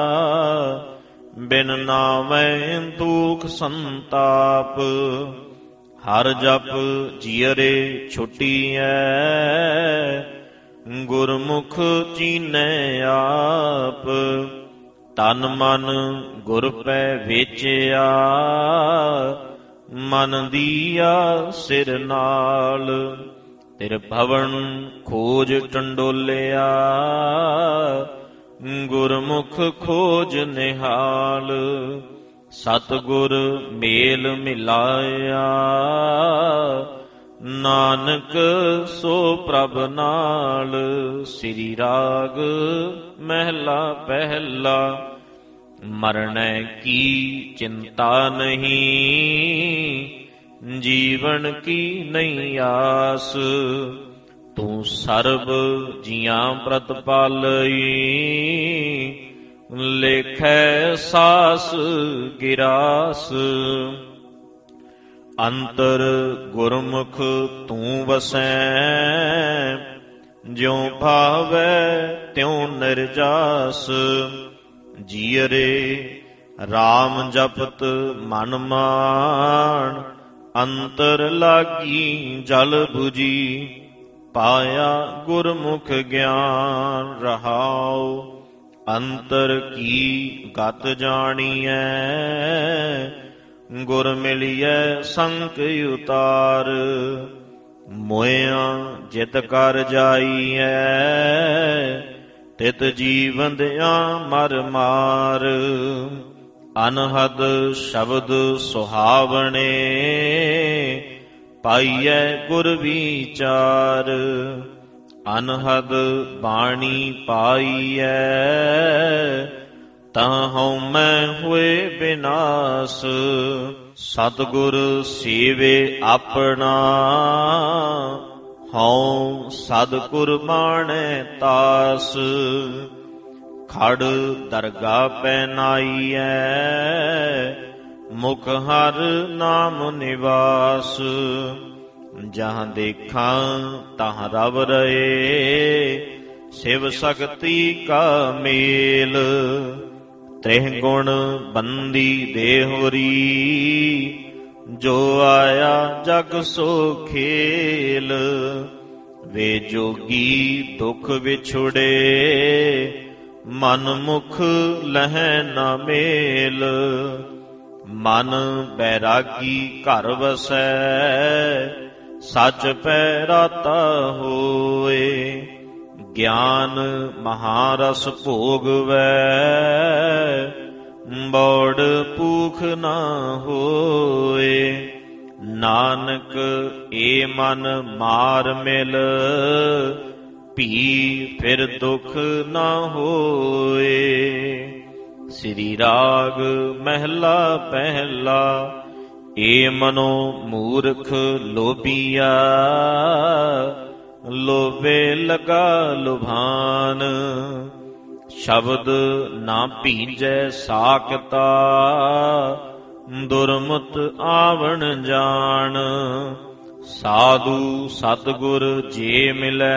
ਬਿਨ ਨਾਮੈ ਦੁਖ ਸੰਤਾਪ, ਹਰ ਜਪ ਜੀਅਰੇ ਛੁਟੀਐ। ਗੁਰਮੁਖ ਚੀਨੈ ਆਪ, ਤਨ ਮਨ ਗੁਰ ਪੈ ਵੇਚਿਆ। ਮਨ ਦੀਆ ਸਿਰ ਨਾਲ, ਤਿਰ ਭਵਨ ਖੋਜ ਟੰਡੋਲਿਆ। ਗੁਰਮੁਖ ਖੋਜ ਨਿਹਾਲ, ਸਤਿਗੁਰ ਮੇਲ ਮਿਲਾਇਆ। ਨਾਨਕ ਸੋ ਪ੍ਰਭ ਨਾਲ, ਸ੍ਰੀ ਰਾਗ ਮਹਿਲਾ ਪਹਿਲਾ। ਮਰਣੈ ਕੀ ਚਿੰਤਾ ਨਹੀਂ, ਜੀਵਨ ਕੀ ਨਹੀਂ ਆਸ। ਤੂੰ ਸਰਬ ਜੀਆਂ ਪ੍ਰਤਪਾਲਈ, ਲੇਖੈ ਸਾਸ ਗਿਰਾਸ। ਅੰਤਰ ਗੁਰਮੁਖ ਤੂੰ ਵਸੈ, ਜਿਉ ਭਾਵੈ ਤਿਉ ਨਿਰਜਾਸ। ਜੀਅਰੇ ਰਾਮ ਜਪਤ ਮਨ ਮਾਨ, ਅੰਤਰ ਲਾਗੀ ਜਲ 부ਜੀ। ਪਾਇਆ ਗੁਰਮੁਖ ਗਿਆਨ ਰਹਾਉ, ਅੰਤਰ ਕੀ ਗਤ ਜਾਣੀਐ। ਗੁਰ ਮਿਲਿਐ ਸੰਕ ਉਤਾਰ, ਮੋਇਆਂ ਜਿਤ ਕਰ ਜਾਈਐ। ਤਿਤ ਜੀਵੰਦਿਆਂ ਮਰ ਮਾਰ, ਅਨਹਦ ਸ਼ਬਦ ਸੁਹਾਵਣੇ। ਪਾਈਐ ਗੁਰ ਵਿਚਾਰ, ਅਨਹਦ ਬਾਣੀ ਪਾਈਐ। ਤਾਂ ਹਉ ਮੈਂ ਹੋਏ ਬਿਨਾਸ, ਸਤਿਗੁਰ ਸੇਵੇ ਆਪਣਾ। ਹਉ ਸਦ ਕੁਰਬਾਨੈ ਤਾਸ, ਖੜ ਦਰਗਾ ਪੈਨਾਈਐ। ਮੁਖ ਹਰ ਨਾਮ ਨਿਵਾਸ, ਜਹਾਂ ਦੇਖਾਂ ਤਹਾਂ ਰਵ ਰਹੇ। ਸਿਵ ਸ਼ਕਤੀ ਕਾ ਮੇਲ, ਤ੍ਰਿਹ ਗੁਣ ਬੰਦੀ ਦੇਹੁਰੀ। ਜੋ ਆਇਆ ਜਗ ਸੋ ਖੇਲ, ਵੇ ਜੋਗੀ ਦੁਖ ਵਿਛੁੜੇ। ਮਨ ਮੁਖ ਲਹੈ ਨਾ ਮੇਲ, ਮਨ ਬੈਰਾਗੀ ਘਰ ਵਸੈ। ਸਚ ਪੈ ਰਾਤਾ ਹੋਏ, ਗਿਆਨ ਮਹਾਰਸ ਭੋਗਵੈ। ਬੌੜ ਭੂਖ ਨਾ ਹੋਏ, ਨਾਨਕ ਏ ਮਨ ਮਾਰ ਮਿਲ। ਭੀ ਫਿਰ ਦੁਖ ਨਾ ਹੋਏ। ਸ੍ਰੀ ਰਾਗ ਮਹਿਲਾ ਪਹਿਲਾ। ਏ ਮਨੋ ਮੂਰਖ ਲੋਭੀਆ, ਲੋਭੇ ਲਗਾ ਲੁਭਾਨ। ਸ਼ਬਦ ਨਾ ਭੀਜੈ ਸਾਖਤਾ, ਦੁਰਮਤ ਆਵਣ ਜਾਣ। ਸਾਧੂ ਸਤਿਗੁਰ ਜੇ ਮਿਲੈ,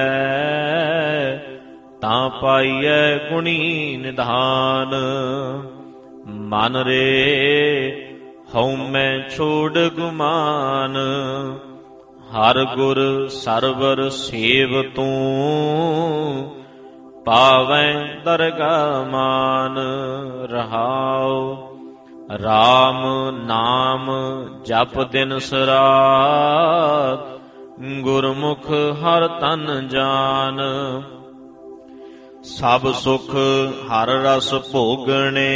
ਤਾਂ ਪਾਈਐ ਗੁਣੀ ਨਿਧਾਨ। ਮਨ ਰੇ ਹਉ ਮੈਂ ਛੋੜ ਗੁਮਾਨ, ਹਰ ਗੁਰ ਸਰਵਰ ਸੇਵ ਤੂੰ, ਪਾਵੈ ਦਰਗਾ ਮਾਨ ਰਹਾਉ। ਰਾਮ ਨਾਮ ਜਪ ਦਿਨ ਸਰਾਤ, ਗੁਰਮੁਖ ਹਰ ਤਨ ਜਾਨ। ਸਭ ਸੁਖ ਹਰ ਰਸ ਭੋਗਣੇ,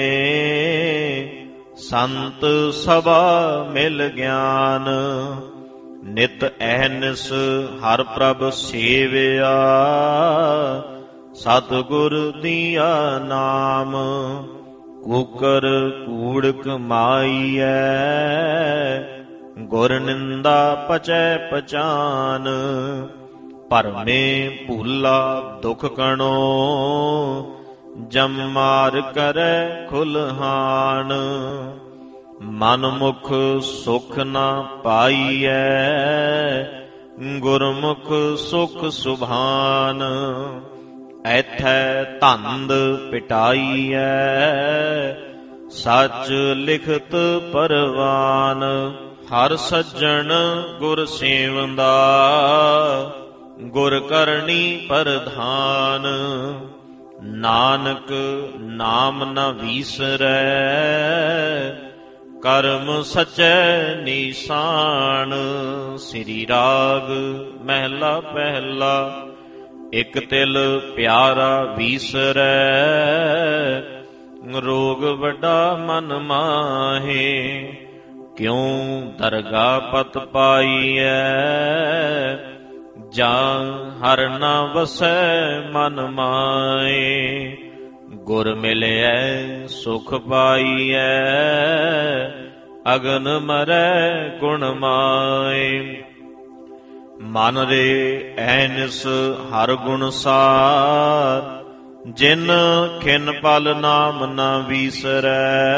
ਸੰਤ ਸਭਾ ਮਿਲ ਗਿਆਨ। ਨਿਤ ਅਹਨਿਸ ਹਰ ਪ੍ਰਭ ਸੇਵਿਆ, ਸਤਿਗੁਰ ਦੀਆ ਨਾਮ। ਕੂਕਰ ਕੂੜ ਕਮਾਈਐ, ਗੁਰ ਨਿੰਦਾ ਪਚੈ ਪਛਾਨ। ਭਰਮੇ ਭੂਲਾ ਦੁਖ ਕਣੋ, ਜਮ ਮਾਰ ਕਰੈ ਖੁਲਹਾਨ। ਮਨ ਮੁਖ ਸੁਖ ਨਾ ਪਾਈਐ, ਗੁਰਮੁਖ ਸੁਖ ਸੁਭਾਨ। ਐਥੈ ਧੰਦ ਪਿਟਾਈਐ, ਸਚ ਲਿਖਤ ਪਰਵਾਨ। ਹਰ ਸੱਜਣ ਗੁਰ ਸੇਵੰਦਾ, ਗੁਰ ਕਰਨੀ ਪ੍ਰਧਾਨ। ਨਾਨਕ ਨਾਮ ਨ ਵੀਸਰੈ, ਕਰਮ ਸਚੈ ਨੀਸਾਨ। ਸ੍ਰੀ ਰਾਗ ਮਹਿਲਾ ਪਹਿਲਾ। ਇਕ ਤਿਲ ਪਿਆਰਾ ਵੀਸਰੈ, ਰੋਗ ਵੱਡਾ ਮਨ ਮਾਹੇ। ਕਿਉ ਦਰਗਾ ਪਤ ਪਾਈਐ, ਜਾਂ ਹਰ ਨਾ ਵਸੈ ਮਨ ਮਾਏ। ਗੁਰ ਮਿਲਿਐ ਸੁਖ ਪਾਈਐ, ਅਗਨ ਮਰੈ ਗੁਣ ਮਾਏ। ਮਨ ਰੇ ਐਨਿਸ ਹਰ ਗੁਣ ਸਾਰ, ਜਿਨ ਖਿਨ ਪਲ ਨਾਮ ਨ ਵੀਸਰੈ।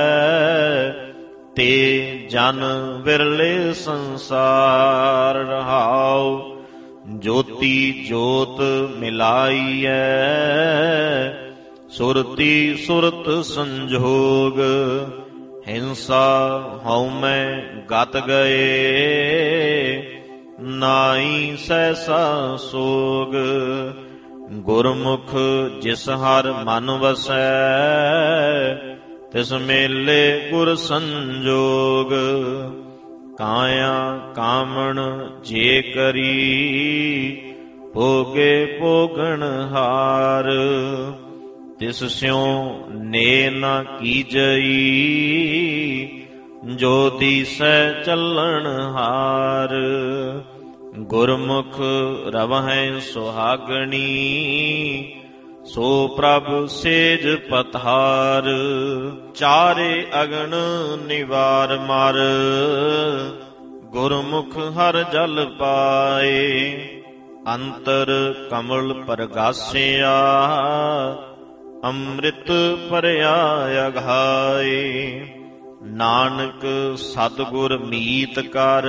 ਤੇ ਜਨ ਵਿਰਲੇ ਸੰਸਾਰ ਰਹਾਉ, ਜੋਤੀ ਜੋਤ ਮਿਲਾਈਐ। ਸੁਰਤੀ ਸੁਰਤ ਸੰਜੋਗ, ਹਿੰਸਾ ਹਉਮੈ ਗਤ ਗਏ। ਨਾਈ ਸੈਸਾ ਸੋਗ, ਗੁਰਮੁਖ ਜਿਸ ਹਰ ਮਨ ਵਸੈ। ਤਿਸ ਮੇਲੇ ਗੁਰ ਸੰਜੋਗ, ਕਾਇਆ ਕਾਮਣ ਜੇ ਕਰੀ। ਭੋਗੇ ਭੋਗਣ ਹਾਰ, ਤਿਸ ਸਿਉ ਨੇ ਨਾ ਕੀਜਈ। ਜੋ ਦੀਸੈ ਚੱਲਣ ਹਾਰ, ਗੁਰਮੁਖ ਰਵਹਿ ਸੁਹਾਗਣੀ। ਸੋ ਪ੍ਰਭ ਸੇਜ ਪਤਹਾਰ, ਚਾਰੇ ਅਗਨ ਨਿਵਾਰ ਮਰ। ਗੁਰਮੁਖ ਹਰ ਜਲ ਪਾਏ, ਅੰਤਰ ਕਮਲ ਪਰਗਾਸਿਆ। ਅੰਮ੍ਰਿਤ ਭਰਿਆ ਅਘਾਏ, ਨਾਨਕ ਸਤਿਗੁਰ ਮੀਤ ਕਰ।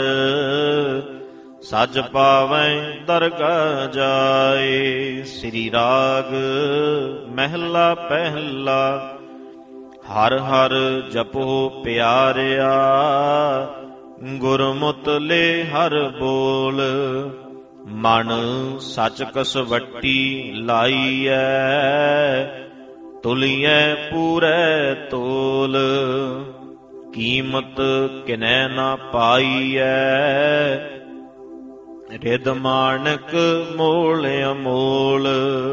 ਸਜ ਪਾਵੈ ਦਰਗਾ ਜਾਏ। ਸ੍ਰੀ ਰਾਗ ਮਹਿਲਾ ਪਹਿਲਾ। ਹਰ ਹਰ ਜਪੋ ਪਿਆਰਿਆ, ਗੁਰਮੁਤਿ ਹਰ ਬੋਲ। ਮਨ ਸਚ ਕਸਵੱਟੀ ਲਾਈਐ, ਤੁਲੀਐ ਪੂਰੈ ਤੋਲ। ਕੀਮਤ ਕਿਨੈ ਨਾ ਪਾਈਐ, ਰਿਦ ਮਾਣਕ ਮੋਲ ਅਮੋਲ।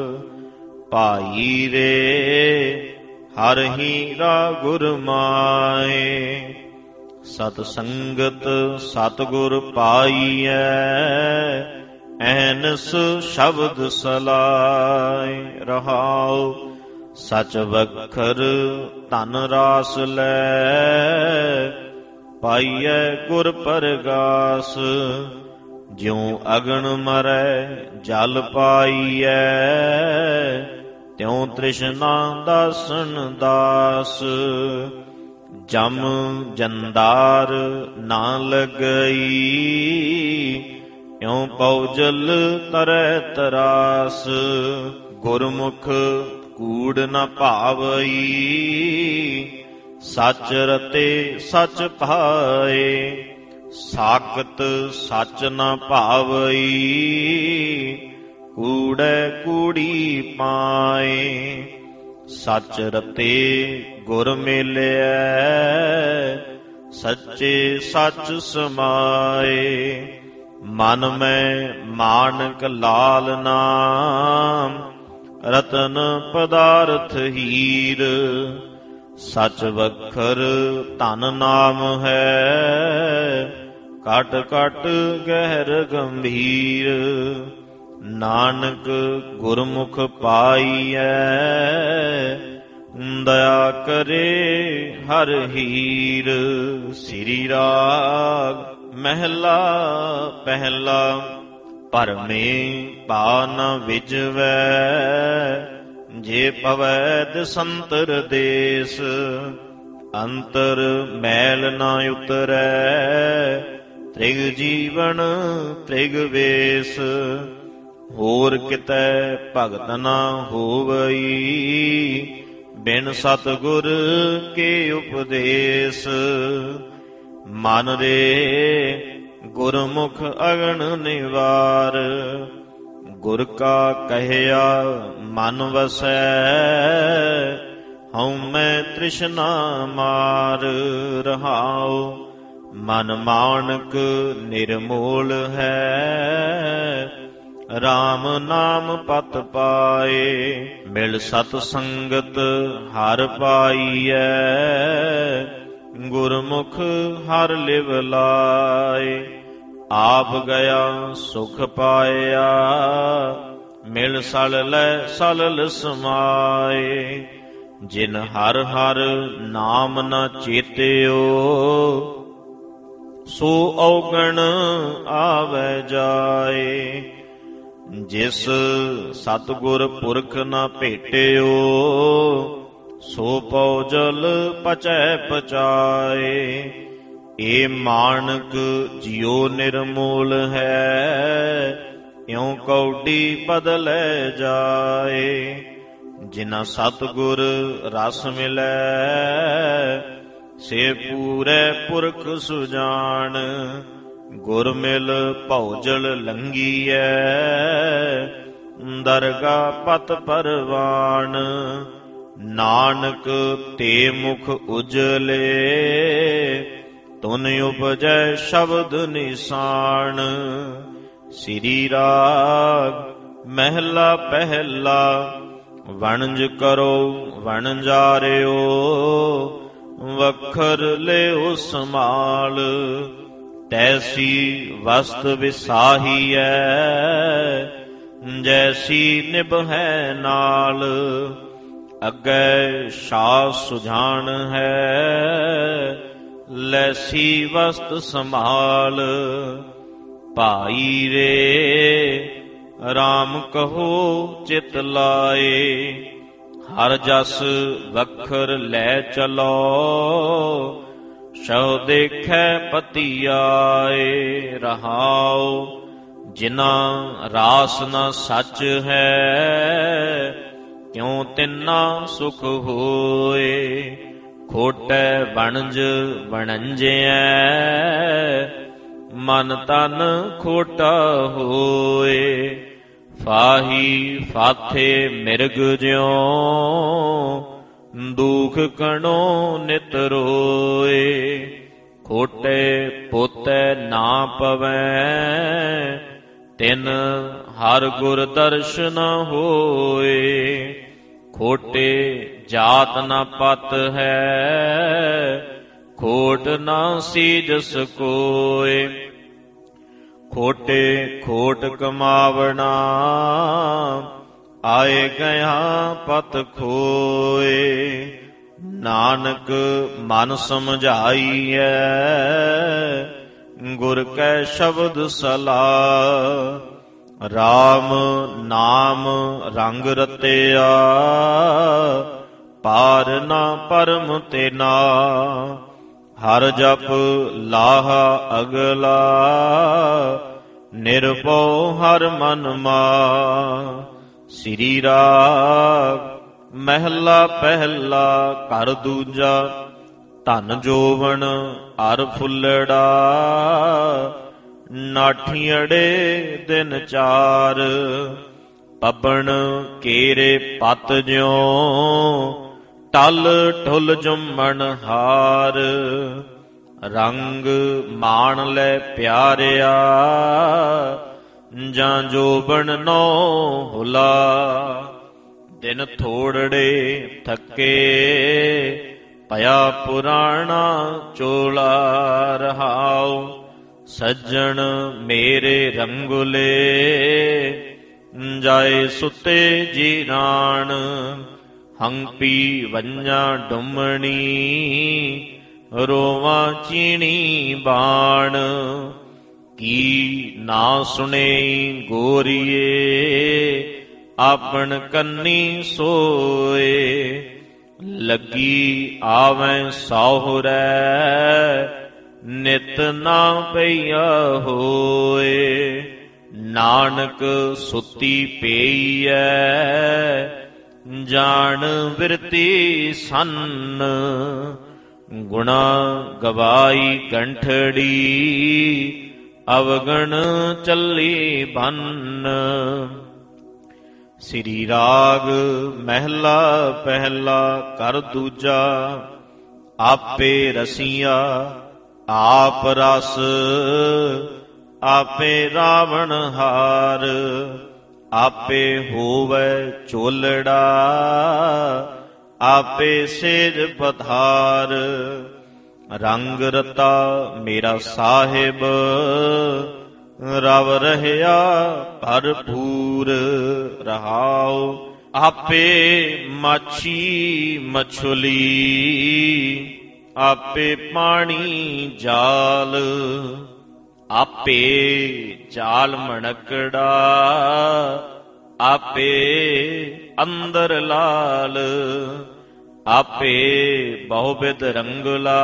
ਭਾਈ ਰੇ ਹਰ ਹੀਰਾ ਗੁਰ ਮਾਏ, ਸਤ ਸੰਗਤ ਸਤਿਗੁਰ ਪਾਈਐ। ਐਨਸ ਸ਼ਬਦ ਸਲਾਏ ਰਹਾਉ, ਸਚ ਵਖਰ ਧਨ ਰਾਸ ਲੈ। ਪਾਈਐ ਗੁਰ ਪਰਗਾਸ, ਜਿਉ ਅਗਨ ਮਰੈ ਜਲ ਪਾਈਐ। ਤਿਉ ਤ੍ਰਿਸ਼ਨਾ ਦਾਸਨ ਦਾਸ, ਜਮ ਜੰਦਾਰ ਨਾ ਲਗਈ। ਇਉ ਪਉ ਜਲ ਤਰੈ ਤਰਾਸ, ਗੁਰਮੁਖ ਕੂੜ ਨ ਭਾਵਈ। ਸਚ ਰਤੇ ਸਚ ਪਾਏ, ਸਾਖਤ ਸੱਚ ਨ ਭਾਵਈ, ਕੂੜੈ ਕੂੜੀ ਪਾਏ। ਸੱਚ ਰਤੇ ਗੁਰ ਮਿਲਿਐ, ਸੱਚੇ ਸੱਚ ਸਮਾਏ। ਮਨ ਮੈਂ ਮਾਨਕ ਲਾਲ ਨਾਮ, ਰਤਨ ਪਦਾਰਥ ਹੀਰ। ਸੱਚ ਵਖਰ ਧਨ ਨਾਮ ਹੈ, ਕਟ ਕਟ ਗਹਿਰ ਗੰਭੀਰ। ਨਾਨਕ ਗੁਰਮੁਖ ਪਾਈਐ, ਦਇਆ ਕਰੇ ਹਰ ਹੀਰ। ਸ੍ਰੀ ਰਾਗ ਮਹਿਲਾ ਪਹਿਲਾ। ਭਰਮੇ ਭਾ ਨ ਵਿਜਵੈ, ਜੇ ਪਵੈ ਦਸੰਤਰ ਦੇਸ। ਅੰਤਰ ਮੈਲ ਨ ਉਤਰੈ, ਤ੍ਰਿਗ ਜੀਵਨ ਤ੍ਰਿਗ ਵੇਸ। ਹੋਰ ਕਿਤੈ ਭਗਤ ਨ ਹੋਵਈ, ਬਿਨ ਸਤਿਗੁਰ ਕੇ ਉਪਦੇਸ। ਮਨ ਰੇ ਗੁਰਮੁਖ ਅਗਨ ਨਿਵਾਰ, ਗੁਰ ਕਾ ਕਹਿਆ ਮਨ ਵਸੈ। ਹਉ ਮੈਂ ਤ੍ਰਿਸ਼ਨਾ ਮਾਰ ਰਹਾਉ, ਮਨ ਮਾਨਕ ਨਿਰਮੋਲ ਹੈ। ਰਾਮ ਨਾਮ ਪਤ ਪਾਏ, ਮਿਲ ਸਤ ਸੰਗਤ ਹਰ ਪਾਈਐ। ਗੁਰਮੁਖ ਹਰ ਲਿਵ ਲਾਏ, ਆਪ ਗਿਆ ਸੁਖ ਪਾਇਆ। ਮਿਲ ਸਲ ਲੈ ਸਲਲ ਸਮਾਏ, ਜਿਨ ਹਰ ਹਰ ਨਾਮ ਨ ਚੇਤਿਓ। ਸੋ ਔਗਣ ਆਵੈ ਜਾਏ, ਜਿਸ ਸਤਿਗੁਰ ਪੁਰਖ ਨ ਭੇਟਿਓ। ਸੋ ਪਉ ਜਲ ਪਚੈ ਪਚਾਏ, ਏ ਮਾਨਕ ਜਿਉ ਨਿਰਮੋਲ ਹੈ। ਇਉ ਕੌਡੀ ਬਦਲੈ ਜਾਏ, ਜਿਨਾ ਸਤਿਗੁਰ ਰਸ ਮਿਲੈ। ਸੇ ਪੂਰੇ ਪੁਰਖ ਸੁਜਾਨ, ਗੁਰ ਮਿਲ ਭਉਜਲ ਲੰਘੀਐ। ਦਰਗਾਹ ਪਤ ਪਰਵਾਨ, ਨਾਨਕ ਤੇ ਮੁਖ ਉਜਲੇ। ਤੁਨ ਉਪਜੈ ਸ਼ਬਦ ਨਿਸ਼ਾਨ। ਸ੍ਰੀ ਰਾਗ ਮਹਿਲਾ ਪਹਿਲਾ। ਵਣਜ ਕਰੋ ਵਣਜਾਰਿਓ, ਵਖਰ ਲਿਓ ਸਮਾਲ। ਤੈਸੀ ਵਸਤ ਵਿਸਾਹੀਐ, ਜੈਸੀ ਨਿਭੈ ਨਾਲ। ਅੱਗੇ ਸ਼ਾਹ ਸੁਝਾਨ ਹੈ, ਲੈਸੀ ਵਸਤ ਸੰਭਾਲ। ਭਾਈ ਰੇ ਰਾਮ ਕਹੋ ਚਿਤ ਲਾਏ, ਹਰ ਜਸ ਵਖਰ ਲੈ ਚਲੋ। ਸੋ ਦੇਖੈ ਪਤੀ ਆਏ ਰਹਾਉ, ਜਿਨਾ ਰਾਸ ਨ ਸੱਚ ਹੈ। ਕਿਉ ਤਿੰਨਾ ਸੁਖ ਹੋਏ, ਖੋਟੈ ਵਣਜ ਵਣੰਜਿਐ। ਮਨ ਤਨ ਖੋਟਾ ਹੋਏ, ਫਾਹੀ ਫਾਥੇ ਮਿਰਗ ਜਿਉ। ਦੁਖ ਕਣੋ ਨਿਤ ਰੋਏ, ਖੋਟੇ ਪੋਤੈ ਨਾ ਪਵੈ। ਤਿਨ ਹਰ ਗੁਰ ਦਰਸ਼ਨ ਹੋਏ, ਖੋਟੇ ਜਾਤ ਨ ਪਤ ਹੈ। ਖੋਟ ਨਾ ਸੀਜਸ ਕੋਏ, ਖੋਟੇ ਖੋਟ ਕਮਾਵਣਾ। ਆਏ ਗਿਆ ਪਤ ਖੋਏ, ਨਾਨਕ ਮਨ ਸਮਝਾਈਐ। ਗੁਰ ਕੈ ਸ਼ਬਦ ਸਲਾਹ, ਰਾਮ ਨਾਮ ਰੰਗ ਰਤਿਆ। ਪਾਰ ਨਾ ਪਰਮ ਤੇਨਾ, ਹਰ ਜਪ ਲਾਹਾ ਅਗਲਾ। ਨਿਰਭਉ ਹਰ ਮਨ ਮਾ। ਸ੍ਰੀ ਰਾਗ ਮਹਿਲਾ ਪਹਿਲਾ। ਘਰ ਦੂਜਾ ਧਨ ਜੋਵਨ ਅਰ ਫੁੱਲੜਾ ਨਾਠੀਅੜੇ ਦਿਨ ਚਾਰ ਪਬਣ ਕੇਰੇ ਪਤ ਜਿਉ ਟਲ ਠੁਲ ਜੁਮਣ ਹਾਰ ਰੰਗ ਮਾਣ ਲੈ ਪਿਆਰਿਆ ਜਾਂ ਜੋਬਨ ਨੋ ਹੁਲਾ ਦਿਨ ਥੋੜੜੇ ਥੱਕੇ ਭਇਆ ਪੁਰਾਣਾ ਚੋਲਾ ਰਹਾਉ ਸੱਜਣ ਮੇਰੇ ਰੰਗੁਲੇ ਜਾਏ ਸੁਤੇ ਜੀਰਾਣ ਹੰਪੀ ਵੰਜਾਂ ਡੁੰਮਣੀ ਰੋਵਾਂ ਚੀਣੀ ਬਾਣ ਕੀ ਨਾ ਸੁਣੇ ਗੋਰੀਏ ਆਪਣ ਕੰਨੀ ਸੋਏ ਲੱਗੀ ਆਵੈ ਸਹੁਰੈ ਨਿਤ ਨਾ ਪਈਆ ਹੋਏ ਨਾਨਕ ਸੁਤੀ ਪਈਐ ਜਾਣ ਬਿਰਤੀ ਸੰਨ ਗੁਣਾ ਗਵਾਈ ਗੰਠੜੀ ਅਵਗਣ ਚੱਲੀ ਬੰਨ ਸ੍ਰੀ ਰਾਗ ਮਹਿਲਾ ਪਹਿਲਾ ਕਰ ਦੂਜਾ ਆਪੇ ਰਸੀਆ ਆਪ ਰਸ ਆਪੇ ਰਾਵਣ ਹਾਰ ਆਪੇ ਹੋਵੈ ਚੋਲੜਾ ਆਪੇ ਸੇਜ ਪਧਾਰ ਰੰਗ ਰਤਾ ਮੇਰਾ ਸਾਹਿਬ ਰਵ ਰਹਿਆ ਭਰਪੂਰ ਰਹਾਉ ਆਪੇ ਮਾਛੀ ਮਛਲੀ ਆਪੇ ਪਾਣੀ ਜਾਲ ਆਪੇ ਜਾਲ ਮਣਕੜਾ ਆਪੇ ਅੰਦਰ ਲਾਲ ਆਪੇ ਬਹੁਬਿਧ ਰੰਗਲਾ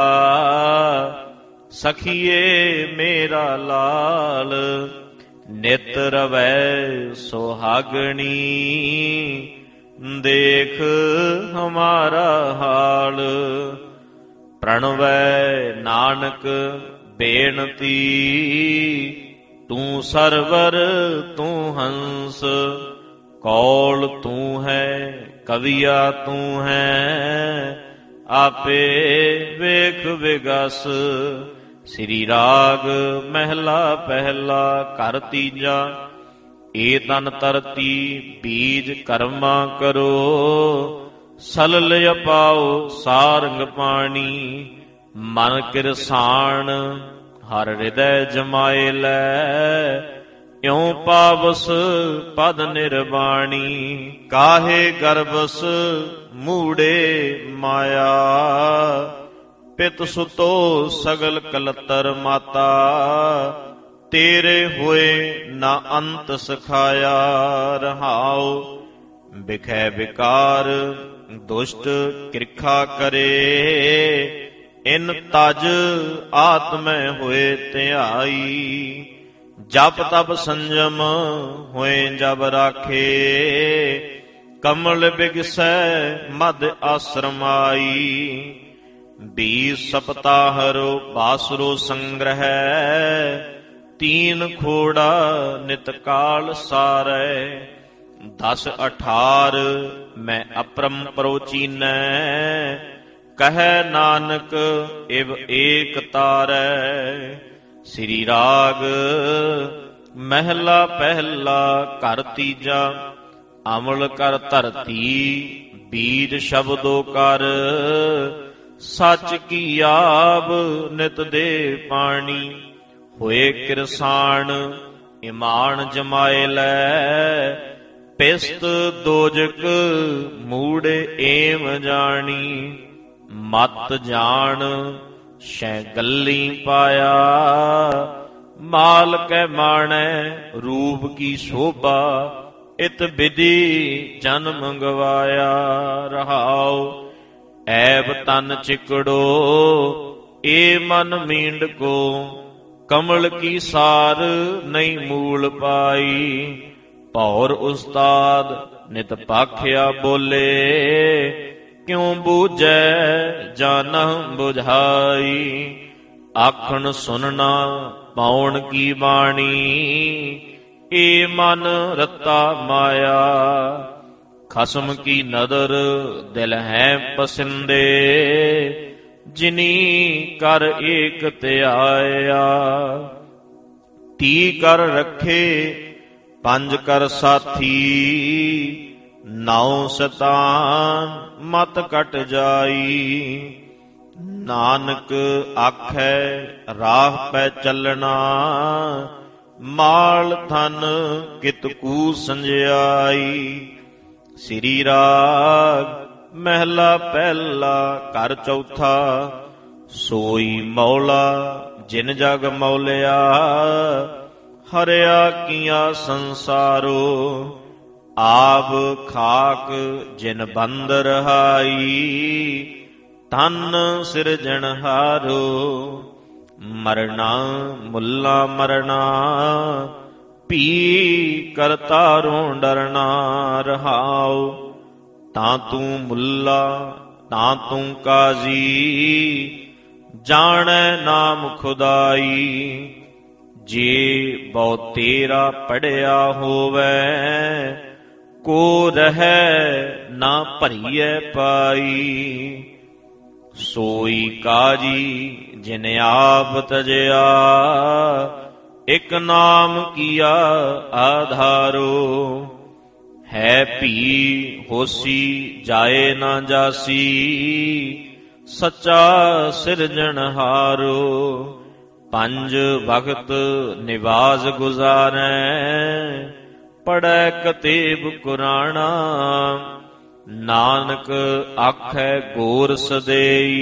ਸਖੀਏ ਮੇਰਾ ਲਾਲ ਨਿਤ ਰਵੈ ਸੁਹਾਗਣੀ ਦੇਖ ਹਮਾਰਾ ਹਾਲ ਪ੍ਰਣਵੈ ਨਾਨਕ ਬੇਨਤੀ ਤੂੰ ਸਰਵਰ ਤੂੰ ਹੰਸ ਕੌਲ ਤੂੰ ਹੈ ਕਵੀਆ ਤੂੰ ਹੈ ਆਪੇ ਵੇਖ ਵਿਗਸ ਸ੍ਰੀ ਰਾਗ ਮਹਿਲਾ ਪਹਿਲਾ ਘਰ ਤੀਜਾ ਏ ਤਨ ਧਰਤੀ ਬੀਜ ਕਰਮਾ ਕਰੋ ਸਲਲ ਅਪਾਓ ਸਾਰੰਗ ਪਾਣੀ ਮਨ ਕਿਰਸਾਣ ਹਰ ਹਿਰਦੈ ਜਮਾਏ ਲੈ ਇਉ ਪਾਵਸ ਪਦ ਨਿਰਵਾਣੀ ਕਾਹੇ ਗਰਬਸ ਮੂੜੇ ਮਾਇਆ ਪਿਤ ਸੁਤੋ ਸਗਲ ਕਲਤਰ ਮਾਤਾ ਤੇਰੇ ਹੋਏ ਨਾ ਅੰਤ ਸਖਾਇਆ ਰਹਾਉ ਬਿਖੈ ਵਿਕਾਰ ਦੁਸ਼ਟ ਕਿਰਖਾ ਕਰੇ ਇਨ ਤਜ ਆਤਮੈ ਹੋਏ ਧਿਆਈ ਜਪ ਤਪ ਸੰਜਮ ਹੋਏ ਜਬ ਰਾਖੇ ਕਮਲ ਬਿਗਸੈ ਮਦ ਆਸਰਮਾਈ ਬੀਸ ਸਪਤਾਹਰੋ ਬਾਸਰੋ ਸੰਗ੍ਰਹਿ ਤੀਨ ਖੋੜਾ ਨਿਤ ਕਾਲ ਸਾਰੈ ਦਸ ਅਠਾਰ ਮੈਂ ਅਪਰੰਪਰੋ ਚੀਨੈ ਕਹੈ ਨਾਨਕ ਇਵ ਏਕ ਤਾਰੈ ਸ੍ਰੀ ਰਾਗ ਮਹਿਲਾ ਪਹਿਲਾ ਘਰ ਤੀਜਾ ਅਮਲ ਕਰ ਧਰਤੀ ਬੀਜ ਸ਼ਬਦੋ ਕਰ ਸੱਚ ਕੀ ਆਬ ਨਿਤ ਦੇ ਪਾਣੀ ਹੋਏ ਕਿਰਸਾਣ ਇਮਾਨ ਜਮਾਏ ਲੈ ਪਿਸਤ ਦੋਜਕ ਮੂੜੇ ਏਮ ਜਾਣੀ ਮਤ ਜਾਣ ਸ਼ੈ ਗੱਲੀ ਪਾਇਆ ਮਾਲ ਕੈ ਮਾਣੈ ਰੂਪ ਕੀ ਸ਼ੋਭਾ ਇਤ ਬਿਧੀ ਜਨਮ ਗਵਾਇਆ ਰਹਾਉ ਐਬ ਤਨ ਚਿਕੜੋ ਏ ਮਨ ਮੀਂਡ ਕੋ ਕਮਲ ਕੀ ਸਾਰ ਨਹੀਂ ਮੂਲ ਪਾਈ ਭੌਰ ਉਸਤਾਦ ਨਿਤ ਪਾਖਿਆ ਬੋਲੇ ਕਿਉ ਬੂਝੈ ਜਾਨਹੁ ਬੁਝਾਈ। ਆਖਣ ਸੁਨਣਾ ਪਾਉਣ ਕੀ ਬਾਣੀ, ਏ ਮਨ ਰਤਾ ਮਾਇਆ। ਖਸਮ ਕੀ ਨਦਰ ਦਿਲ ਹੈ ਪਸੰਦੇ, ਜਿਨੀ ਕਰ ਏਕ ਧਿਆਇਆ। ਤੀ ਕਰ ਰੱਖੇ ਪੰਜ ਕਰ ਸਾਥੀ, ਨਾਉ ਸਤਾਨ ਮਤ ਕਟ ਜਾਈ। ਨਾਨਕ ਆਖੈ ਰਾਹ ਪੈ ਚੱਲਣਾ, ਮਾਲ ਧਨ ਕਿਤ ਕੂ ਸੰਜਿਆਈ। ਸ੍ਰੀ ਰਾਗ ਮਹਿਲਾ ਪਹਿਲਾ ਘਰ ਚੌਥਾ। ਸੋਈ ਮੌਲਾ ਜਿਨ ਜਗ ਮੌਲਿਆ, ਹਰਿਆ ਕੀਆ ਸੰਸਾਰੋ। ਆਪ ਖਾਕ ਜਿਨ ਬੰਦ ਰਹਾਈ, ਤਨ ਸਿਰਜਣਹਾਰੋ। ਮਰਨਾ ਮੁੱਲਾ ਮਰਨਾ, ਭੀ ਕਰਤਾਰੋਂ ਡਰਨਾ ਰਹਾਉ। ਤਾਂ ਤੂੰ ਮੁੱਲਾ ਤਾਂ ਤੂੰ ਕਾਜ਼ੀ, ਜਾਣੈ ਨਾਮ ਖੁਦਾਈ। ਜੇ ਬਹੁ ਤੇਰਾ ਪੜਿਆ ਹੋਵੈ, ਕੋ ਰਹੈ ਨਾ ਭਰੀਐ ਪਾਈ। ਸੋਈ ਕਾਜੀ ਜਿਨ ਆਪ ਤਜਿਆ, ਇਕ ਨਾਮ ਕੀਆ ਆਧਾਰੋ। ਹੈ ਭੀ ਹੋਸੀ ਜਾਏ ਨਾ ਜਾਸੀ, ਸੱਚਾ ਸਿਰਜਣਹਾਰੋ। ਪੰਜ ਵਕਤ ਨਿਵਾਜ਼ ਗੁਜ਼ਾਰੈ, ਪੜੈ ਕਤੇਬ ਕੁਰਾਣਾ। ਨਾਨਕ ਆਖੈ ਗੋਰ ਸਦੇਈ,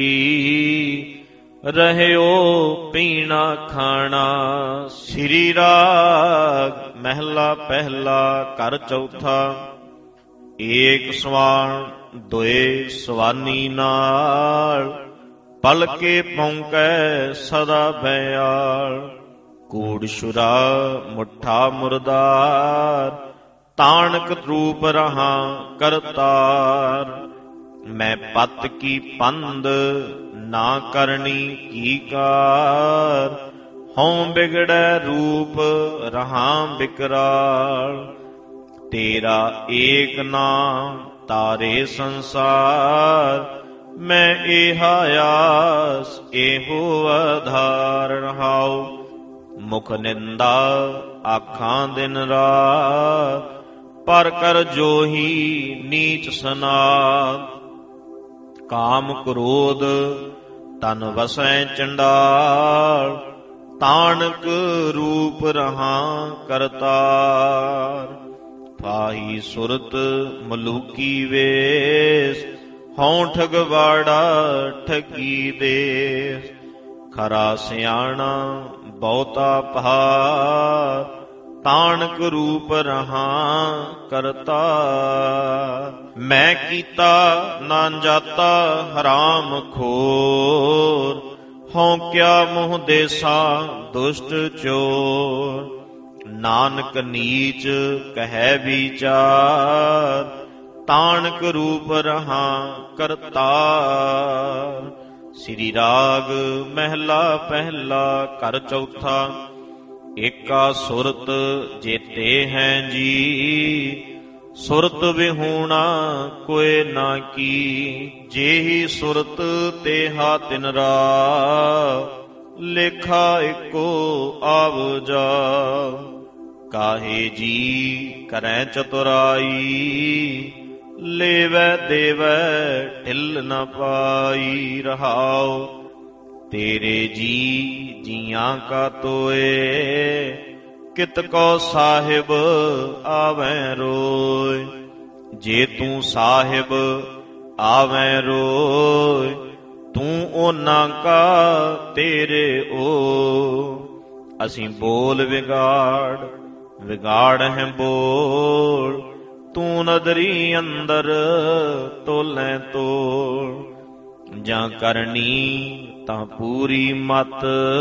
ਰਹਿਓ ਪੀਣਾ ਖਾਣਾ। ਸ੍ਰੀ ਰਾਗ ਮਹਿਲਾ ਪਹਿਲਾ ਘਰ ਚੌਥਾ। ਏਕ ਸਵਾਣ ਦੋਏ ਸਵਾਨੀ ਨਾਲ, ਪਲਕੇ ਪੌਂਕੈ ਸਦਾ ਬਿਆਲ। ਕੂੜ ਛੁਰਾ ਮੁੱਠਾ ਮੁਰਦਾਰ, ਤਾਣਕ ਰੂਪ ਰਹਾ ਕਰਤਾਰ। ਮੈਂ ਪਤ ਕੀ ਪੰਦ ਨਾ ਕਰਨੀ ਕੀ ਕਾਰ, ਹਉ ਬਿਗੜੈ ਰੂਪ ਰਹਾ ਬਿਕਰਾਲ। ਤੇਰਾ ਏਕ ਨਾਮ ਤਾਰੇ ਸੰਸਾਰ, ਮੈਂ ਏਹਾ ਆਸ ਇਹੋ ਆਧਾਰ ਰਹਾਉ। ਮੁਖ ਨਿੰਦਾ ਆਖਾਂ ਦਿਨ ਰਾਤ, ਪਰ ਕਰ ਜੋਹੀ ਨੀਚ ਸਨਾਤ। ਕਾਮ ਕ੍ਰੋਧ ਤਨ ਵਸੈ ਚੰਡਾਲ, ਤਾਣਕ ਰੂਪ ਰਹਾ ਕਰਤਾਰ। ਫਾਹੀ ਸੁਰਤ ਮਲੂਕੀ ਵੇਸ, ਹਉ ਠਗਵਾੜਾ ਠਗੀ ਦੇਸ। ਖਰਾ ਸਿਆਣਾ ਬਹੁਤਾ ਭਾਰ, ਤਾਣਕ ਰੂਪ ਰਹਾ ਕਰਤਾਰ। ਮੈਂ ਕੀਤਾ ਨਾ ਜਾਤਾ ਹਰਾਮ ਖੋਰ, ਹਉ ਕਿਆ ਮੋਹ ਦੇਸਾ ਦੁਸ਼ਟ ਚੋਰ। ਨਾਨਕ ਨੀਚ ਕਹਿ ਵਿਚਾਰ, ਤਾਣਕ ਰੂਪ ਰਹਾ ਕਰਤਾਰ। ਸ੍ਰੀ ਰਾਗ ਮਹਿਲਾ ਪਹਿਲਾ ਘਰ ਚੌਥਾ। ਏਕਾ ਸੁਰਤ ਜੇਤੇ ਹੈ ਜੀ, ਸੁਰਤ ਵਿਹੂਣਾ ਕੋਇ ਨਾ ਕੀ। ਜੇਹੀ ਸੁਰਤ ਤੇਹਾ ਤਿਨ ਰਾ, ਲੇਖਾ ਏਕੋ ਆਵ ਜਾ। ਕਾਹੇ ਜੀ ਕਰੈ ਚਤੁਰਾਈ, ਲੇਵੈ ਦੇਵੈ ਢਿਲ ਨ ਪਾਈ ਰਹਾਉ। ਤੇਰੇ ਜੀ ਜੀਆਂ ਕਾ ਤੋਏ, ਕਿਤ ਕੋ ਸਾਹਿਬ ਆਵੈ ਰੋਇ। ਜੇ ਤੂੰ ਸਾਹਿਬ ਆਵੈ ਰੋਇ, ਤੂੰ ਓਨਾ ਕਾ ਤੇਰੇ ਓ। ਅਸੀਂ ਬੋਲ ਵਿਗਾੜ ਵਿਗਾੜ ਹੈ ਬੋਲ, ਤੂੰ ਨਦਰੀ ਅੰਦਰ ਤੋਲੈ ਤੋਲ। ਜਾਂ ਕਰਨੀ ਤਾਂ ਪੂਰੀ ਮਤ,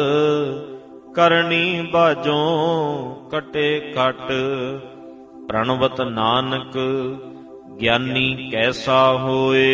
ਕਰਨੀ ਬਾਝੋਂ ਕਟੇ ਕਟ। ਪ੍ਰਣਵਤ ਨਾਨਕ ਗਿਆਨੀ ਕੈਸਾ ਹੋਏ,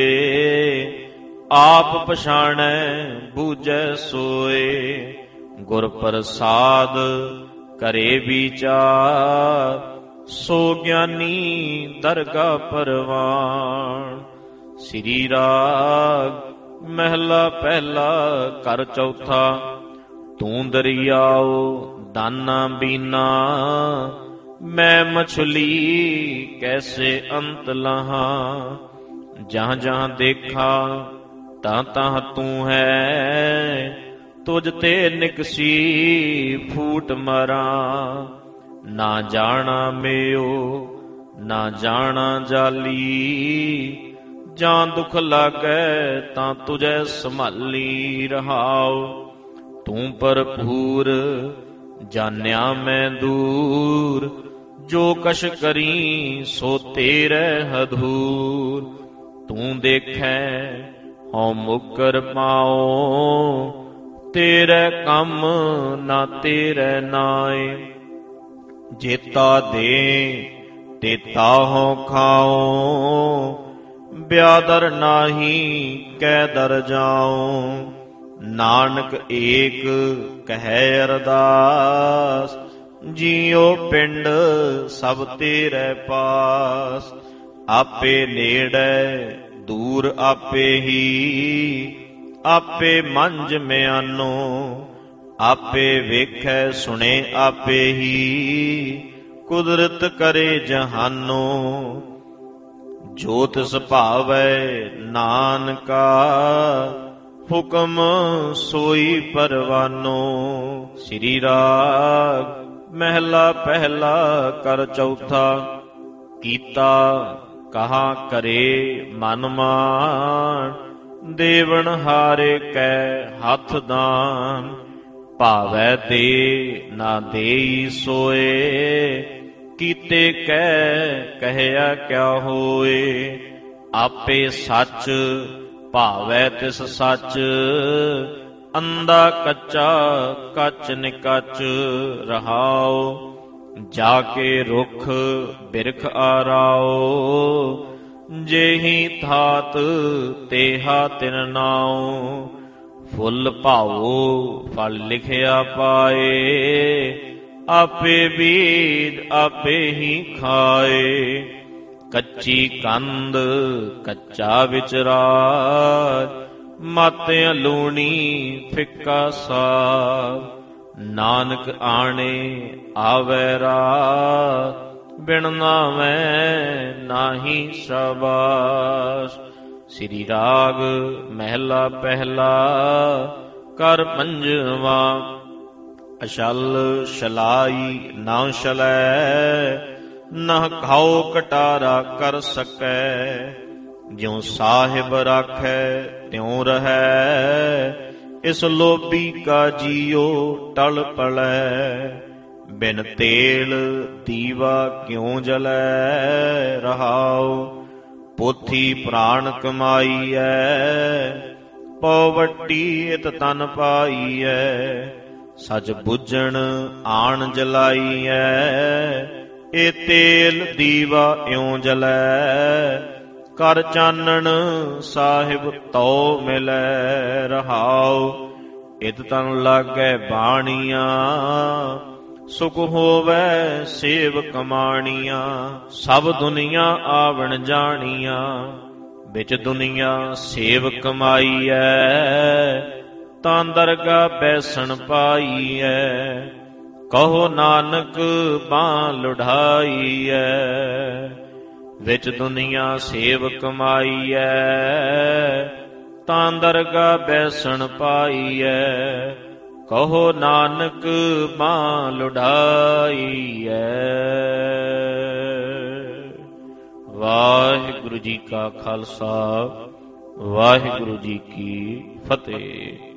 ਆਪ ਪਛਾਣੈ ਬੂਝੈ ਸੋਏ। ਗੁਰ ਪ੍ਰਸਾਦ ਕਰੇ ਵਿਚਾਰ, ਸੋ ਗਿਆਨੀ ਦਰਗਾ ਪਰਵਾਨ। ਸ੍ਰੀ ਰਾਗ ਮਹਿਲਾ ਪਹਿਲਾ ਘਰ ਚੌਥਾ। ਤੂੰ ਦਰਿਆਓ ਦਾਨਾ ਬੀਨਾ, ਮੈਂ ਮਛਲੀ ਕੈਸੇ ਅੰਤ ਲਹਾਂ। ਜਹਾਂ ਜਹਾਂ ਦੇਖਾ ਤਾਂ ਤਾਂ ਤੂੰ ਹੈ, ਤੁਝ ਤੇ ਨਿਕਸੀ ਫੂਟ ਮਰਾਂ। ਨਾ ਜਾਣਾ ਮੇਓ ਨਾ ਜਾਣਾ ਜਾਲੀ, ਜਾਂ ਦੁਖ ਲਾਗੈ ਤਾਂ ਤੁਝੈ ਸੰਭਾਲੀ ਰਹਾਉ। ਤੂੰ ਭਰਪੂਰ ਜਾਣਿਆ ਮੈਂ ਦੂਰ, ਜੋ ਕਛ ਕਰੀ ਸੋ ਤੇਰੇ ਹਦੂਰ। ਤੂੰ ਦੇਖੈ ਹਉ ਮੁਕਰ ਪਾਉ, ਤੇਰੇ ਕੰਮ ਨਾ ਤੇਰੇ ਨਾਏ। ਜੇਤਾ ਦੇ ਤੇਤਾ ਹਉ ਖਾਉ, ਬਿਆਦਰ ਨਾਹੀ ਕੈ ਦਰ ਜਾਉ। ਨਾਨਕ ਏਕ ਕਹੈ ਅਰਦਾਸ, ਜੀਉ ਪਿੰਡ ਸਭ ਤੇਰੇ ਪਾਸ। ਆਪੇ ਨੇੜੇ ਦੂਰ ਆਪੇ ਹੀ, ਆਪੇ ਮੰਝ ਮਿਆਨੋ। ਆਪੇ ਵੇਖੈ ਸੁਣੇ ਆਪੇ ਹੀ, ਕੁਦਰਤ ਕਰੇ ਜਹਾਨੋ। ਜੋ ਤਿਸ ਭਾਵੈ ਨਾਨਕਾ, ਹੁਕਮ ਸੋਈ ਪਰਵਾਨੋ। ਸ੍ਰੀ ਰਾਗ ਮਹਿਲਾ ਪਹਿਲਾ ਘਰ ਚੌਥਾ। ਕੀਤਾ ਕਹਾ ਕਰੇ ਮਨ ਮਾਨ, ਦੇਵਨ ਹਾਰੇ ਕੈ ਹੱਥ ਦਾਨ। ਭਾਵੈ ਦੇ ਨਾ ਦੇਈ ਸੋਏ, ਕੀਤੇ ਕਹਿ ਕਹਿਆ ਕਿਆ ਹੋਏ। ਆਪੇ ਸੱਚ ਭਾਵੈ ਤਿਸ ਸੱਚ, ਅੰਧਾ ਕੱਚਾ ਕੱਚ ਨਿਕਚ ਰਹਾਉ। ਜਾ ਕੇ ਰੁਖ ਬਿਰਖ ਆਰਾਉ, ਜੇਹੀ ਥਾਤ ਤੇਹਾ ਤਿਨ ਨਾਉ। ਫੁੱਲ ਭਾਉ ਫਲ ਲਿਖਿਆ ਪਾਏ, ਆਪੇ ਬੀਜ ਆਪੇ ਹੀ ਖਾਏ। ਕੱਚੀ ਕੰਧ ਕੱਚਾ ਵਿਚਰਾਜ, ਮਾਤਿਆਂ ਲੂਣੀ ਫਿੱਕਾ ਸਾਗ। ਨਾਨਕ ਆਣੇ ਆਵੈ ਰਾਤ, ਬਿਨ ਨਾਵੈ ਨਾਹੀ ਸ਼ਾਬਾਸ਼। ਸ੍ਰੀ ਰਾਗ ਮਹਿਲਾ ਪਹਿਲਾ ਘਰ ਪੰਜਵਾ। ਅਛਲ ਛਲਾਈ ਨਾ ਛਲੈ, ਨਾ ਖਾਓ ਕਟਾਰਾ ਕਰ ਸਕੈ। ਜਿਉ ਸਾਹਿਬ ਰਾਖੈ ਤਿਉ ਰਹੈ, ਇਸ ਲੋਭੀ ਕਾ ਜੀਉ ਟਲ ਪਲੈ। ਬਿਨ ਤੇਲ ਦੀਵਾ ਕਿਉ ਜਲੈ ਰਹਾਉ, ਪੋਥੀ ਪ੍ਰਾਣ ਕਮਾਈਐ। ਪਉ ਵੱਟੀ ਇਤ ਤਨ ਪਾਈਐ, ਸਚ ਬੁੱਝਣ ਆਣ ਜਲਾਈਐ। ਇਹ ਤੇਲ ਦੀਵਾ ਇਉ ਜਲੈ, ਕਰ ਚਾਨਣ ਸਾਹਿਬ ਤਉ ਮਿਲੈ ਰਹਾਉ। ਇਤ ਤਨ ਲਾਗੈ ਬਾਣੀਆਂ, ਸੁਖ ਹੋਵੈ ਸੇਵ ਕਮਾਣੀਆਂ। ਸਭ ਦੁਨੀਆ ਆਵਣ ਜਾਣੀਆਂ, ਵਿੱਚ ਦੁਨੀਆ ਸੇਵ ਕਮਾਈਐ। ਤਾਂ ਦਰਗਾ ਬੈਸਣ ਪਾਈਐ, ਕਹੋ ਨਾਨਕ ਬਾਂਹ ਲੁਢਾਈਐ। ਵਿੱਚ ਦੁਨੀਆ ਸੇਵ ਕਮਾਈਐ, ਤਾਂ ਦਰਗਾ ਬੈਸਣ ਪਾਈਐ। ਕਹੋ ਨਾਨਕ ਬਾਂਹ ਲੁਢਾਈਐ। ਵਾਹਿਗੁਰੂ ਜੀ ਕਾ ਖਾਲਸਾ, ਵਾਹਿਗੁਰੂ ਜੀ ਕੀ ਫਤਿਹ।